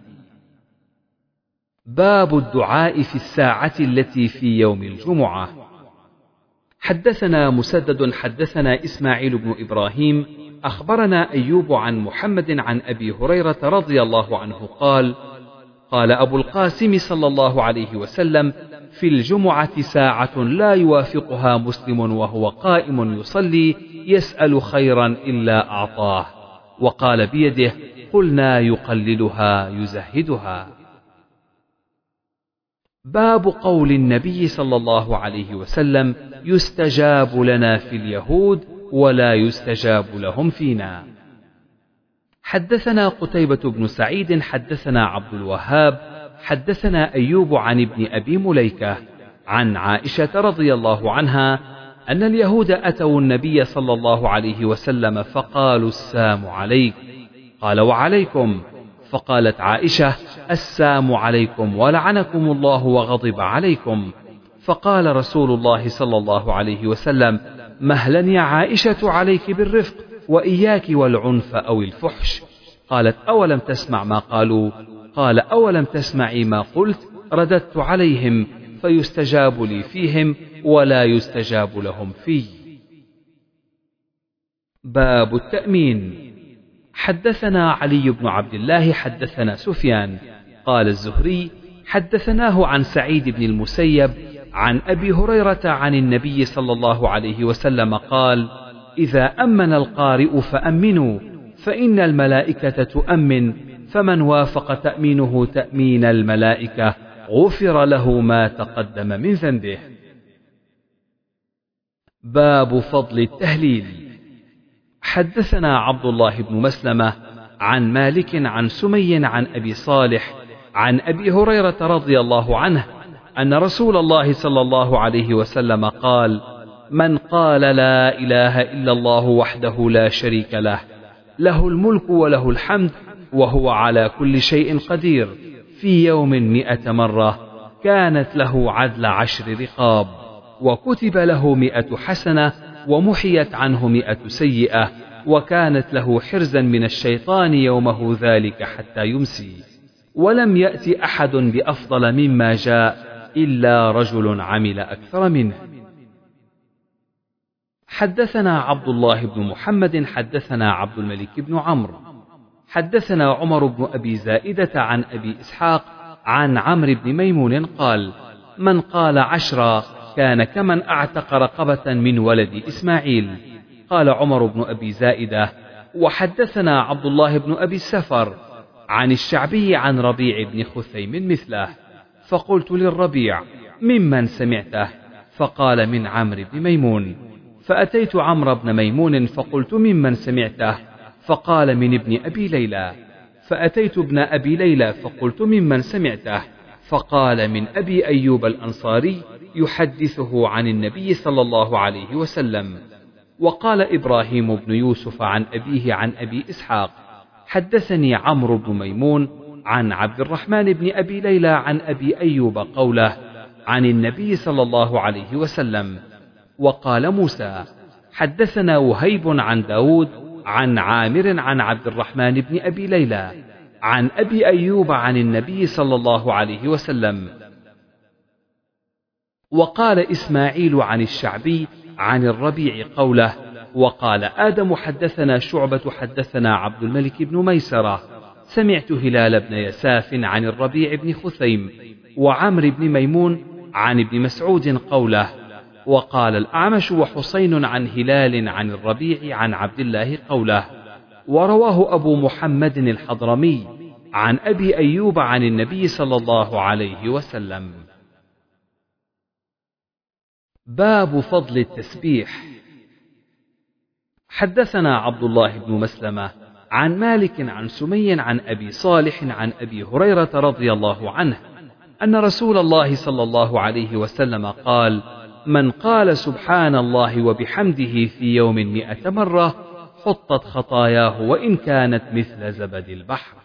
باب الدعاء في الساعة التي في يوم الجمعة. حدثنا مسدد حدثنا إسماعيل بن إبراهيم أخبرنا أيوب عن محمد عن أبي هريرة رضي الله عنه قال: قال أبو القاسم صلى الله عليه وسلم: في الجمعة ساعة لا يوافقها مسلم وهو قائم يصلي يسأل خيرا إلا أعطاه. وقال بيده: قلنا يقللها يزهدها. باب قول النبي صلى الله عليه وسلم: يستجاب لنا في اليهود ولا يستجاب لهم فينا. حدثنا قتيبة بن سعيد حدثنا عبد الوهاب حدثنا أيوب عن ابن أبي مليكة عن عائشة رضي الله عنها أن اليهود أتوا النبي صلى الله عليه وسلم فقالوا: السام عليك. قال: وعليكم. فقالت عائشة: السام عليكم ولعنكم الله وغضب عليكم. فقال رسول الله صلى الله عليه وسلم: مهلا يا عائشة عليك بالرفق، وإياك والعنف أو الفحش. قالت: أولم تسمع ما قالوا؟ قال: أولم تسمعي ما قلت؟ رددت عليهم فيستجاب لي فيهم ولا يستجاب لهم في. باب التأمين. حدثنا علي بن عبد الله حدثنا سفيان قال الزهري حدثناه عن سعيد بن المسيب عن أبي هريرة عن النبي صلى الله عليه وسلم قال: إذا أمن القارئ فأمنوا، فإن الملائكة تؤمن، فمن وافق تأمينه تأمين الملائكة غفر له ما تقدم من ذنبه. باب فضل التهليل. حدثنا عبد الله بن مسلمة عن مالك عن سمي عن أبي صالح عن أبي هريرة رضي الله عنه أن رسول الله صلى الله عليه وسلم قال: من قال لا إله إلا الله وحده لا شريك له، له الملك وله الحمد وهو على كل شيء قدير، في يوم مئة مرة، كانت له عدل عشر رقاب، وكتب له مئة حسنة، ومحيت عنه مئة سيئة، وكانت له حرزا من الشيطان يومه ذلك حتى يمسي، ولم يأت أحد بأفضل مما جاء إلا رجل عمل أكثر منه. حدثنا عبد الله بن محمد حدثنا عبد الملك بن عمرو حدثنا عمر بن أبي زائدة عن أبي إسحاق عن عمرو بن ميمون قال: من قال عشرا كان كمن أعتق رقبة من ولد إسماعيل. قال عمر بن أبي زائدة: وحدثنا عبد الله بن أبي السفر عن الشعبي عن ربيع بن خثيم مثله. فقلت للربيع: ممن سمعته؟ فقال من عمرو بن ميمون. فأتيت عمرو بن ميمون فقلت ممن سمعته؟ فقال من ابن أبي ليلى. فأتيت ابن أبي ليلى فقلت ممن سمعته؟ فقال من أبي أيوب الأنصاري يحدثه عن النبي صلى الله عليه وسلم. وقال إبراهيم بن يوسف عن أبيه عن أبي إسحاق حدثني عمرو بن ميمون عن عبد الرحمن بن أبي ليلى عن أبي أيوب قوله عن النبي صلى الله عليه وسلم. وقال موسى حدثنا وهيب عن داود عن عامر عن عبد الرحمن بن أبي ليلى عن أبي أيوب عن النبي صلى الله عليه وسلم. وقال إسماعيل عن الشعبي عن الربيع قوله. وقال آدم حدثنا شعبة حدثنا عبد الملك بن ميسرة سمعت هلال بن يساف عن الربيع بن خثيم وعمر بن ميمون عن ابن مسعود قوله. وقال الأعمش وحسين عن هلال عن الربيع عن عبد الله قوله. ورواه أبو محمد الحضرمي عن أبي أيوب عن النبي صلى الله عليه وسلم. باب فضل التسبيح. حدثنا عبد الله بن مسلمة عن مالك عن سمي عن أبي صالح عن أبي هريرة رضي الله عنه أن رسول الله صلى الله عليه وسلم قال من قال سبحان الله وبحمده في يوم مئة مرة حطت خطاياه وإن كانت مثل زبد البحر.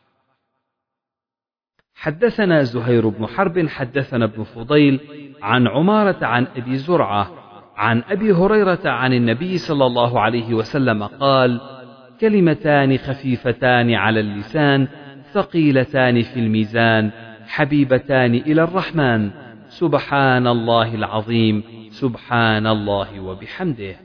حدثنا زهير بن حرب حدثنا ابن فضيل عن عمارة عن أبي زرعة عن أبي هريرة عن النبي صلى الله عليه وسلم قال كلمتان خفيفتان على اللسان ثقيلتان في الميزان حبيبتان إلى الرحمن سبحان الله العظيم سبحان الله وبحمده.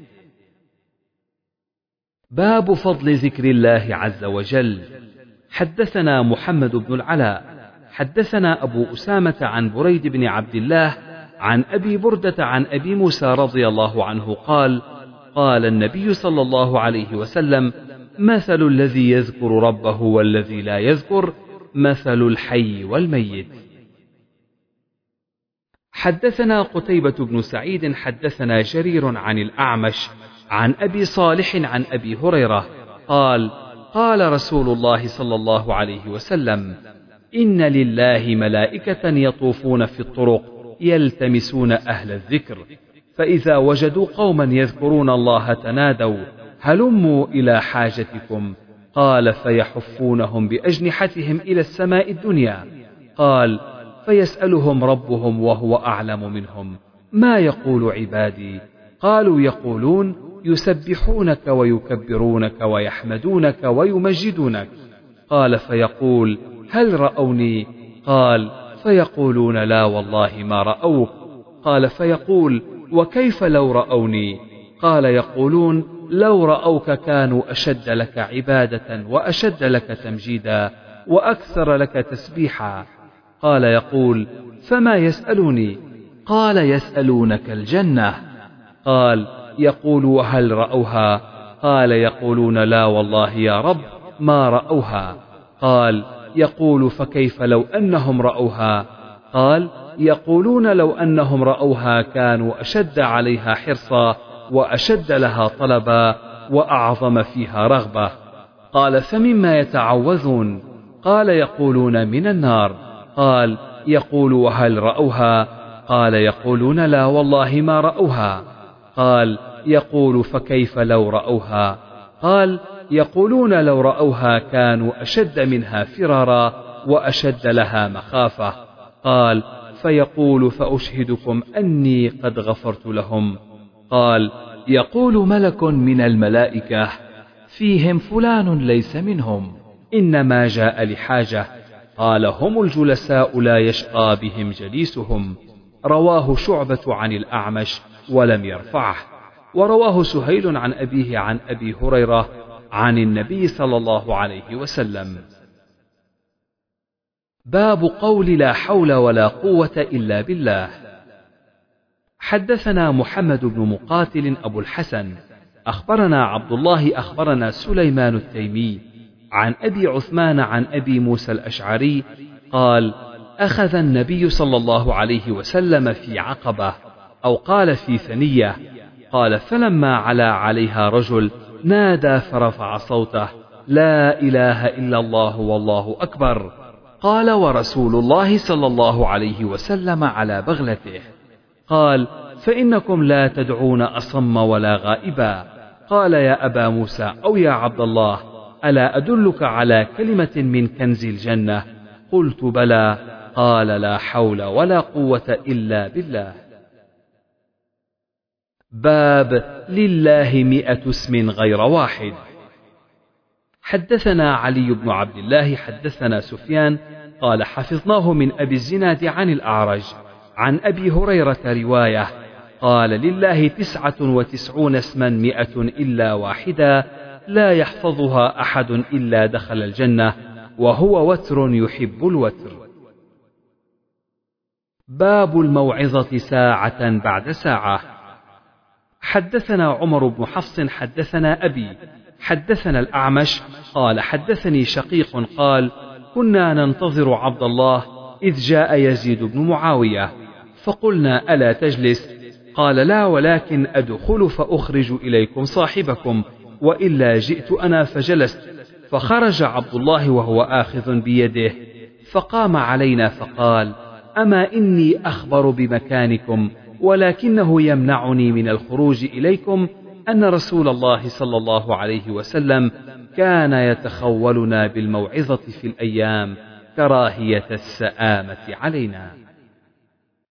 باب فضل ذكر الله عز وجل. حدثنا محمد بن العلاء حدثنا أبو أسامة عن بريد بن عبد الله عن أبي بردة عن أبي موسى رضي الله عنه قال قال النبي صلى الله عليه وسلم مثل الذي يذكر ربه والذي لا يذكر مثل الحي والميت. حدثنا قتيبة بن سعيد حدثنا جرير عن الأعمش عن أبي صالح عن أبي هريرة قال قال رسول الله صلى الله عليه وسلم إن لله ملائكة يطوفون في الطرق يلتمسون أهل الذكر فإذا وجدوا قوما يذكرون الله تنادوا هلموا إلى حاجتكم قال فيحفونهم بأجنحتهم إلى السماء الدنيا قال فيسألهم ربهم وهو أعلم منهم ما يقول عبادي قالوا يقولون يسبحونك ويكبرونك ويحمدونك ويمجدونك قال فيقول هل رأوني قال فيقولون لا والله ما رأوك قال فيقول وكيف لو رأوني قال يقولون لو رأوك كانوا أشد لك عبادة وأشد لك تمجيدا وأكثر لك تسبيحا قال يقول فما يسألوني قال يسألونك الجنة قال يقول وهل رأوها قال يقولون لا والله يا رب ما رأوها قال يقول فكيف لو أنهم رأوها قال يقولون لو أنهم رأوها كانوا أشد عليها حرصا وأشد لها طلبا وأعظم فيها رغبة قال فمما يتعوذون قال يقولون من النار قال يقول وهل رأوها قال يقولون لا والله ما رأوها قال يقول فكيف لو رأوها قال يقولون لو رأوها كانوا أشد منها فرارا وأشد لها مخافة قال فيقول فأشهدكم أني قد غفرت لهم قال يقول ملك من الملائكة فيهم فلان ليس منهم إنما جاء لحاجة قال هم الجلساء لا يشقى بهم جليسهم رواه شعبة عن الأعمش ولم يرفعه ورواه سهيل عن أبيه عن أبي هريرة عن النبي صلى الله عليه وسلم. باب قول لا حول ولا قوة إلا بالله. حدثنا محمد بن مقاتل أبو الحسن أخبرنا عبد الله أخبرنا سليمان التيمي عن أبي عثمان عن أبي موسى الأشعري قال أخذ النبي صلى الله عليه وسلم في عقبة، أو قال في ثنية. قال فلما علا عليها رجل نادى فرفع صوته: لا إله إلا الله والله أكبر. قال ورسول الله صلى الله عليه وسلم على بغلته. قال فإنكم لا تدعون أصم ولا غائبا. قال يا أبا موسى أو يا عبد الله، ألا أدلك على كلمة من كنز الجنة؟ قلت بلى. قال لا حول ولا قوة إلا بالله. باب لله مئة اسم غير واحد. حدثنا علي بن عبد الله حدثنا سفيان قال حفظناه من أبي الزناد عن الأعرج عن أبي هريرة رواية قال لله تسعة وتسعون اسما مئة إلا واحدا لا يحفظها أحد إلا دخل الجنة وهو وتر يحب الوتر. باب الموعظة ساعة بعد ساعة. حدثنا عمر بن حفص حدثنا أبي حدثنا الأعمش قال حدثني شقيق قال كنا ننتظر عبد الله إذ جاء يزيد بن معاوية فقلنا ألا تجلس؟ قال لا، ولكن أدخل فأخرج إليكم صاحبكم، وإلا جئت أنا فجلست. فخرج عبد الله وهو آخذ بيده فقام علينا فقال أما إني أخبر بمكانكم، ولكنه يمنعني من الخروج إليكم أن رسول الله صلى الله عليه وسلم كان يتخولنا بالموعظة في الأيام كراهية السآمة علينا.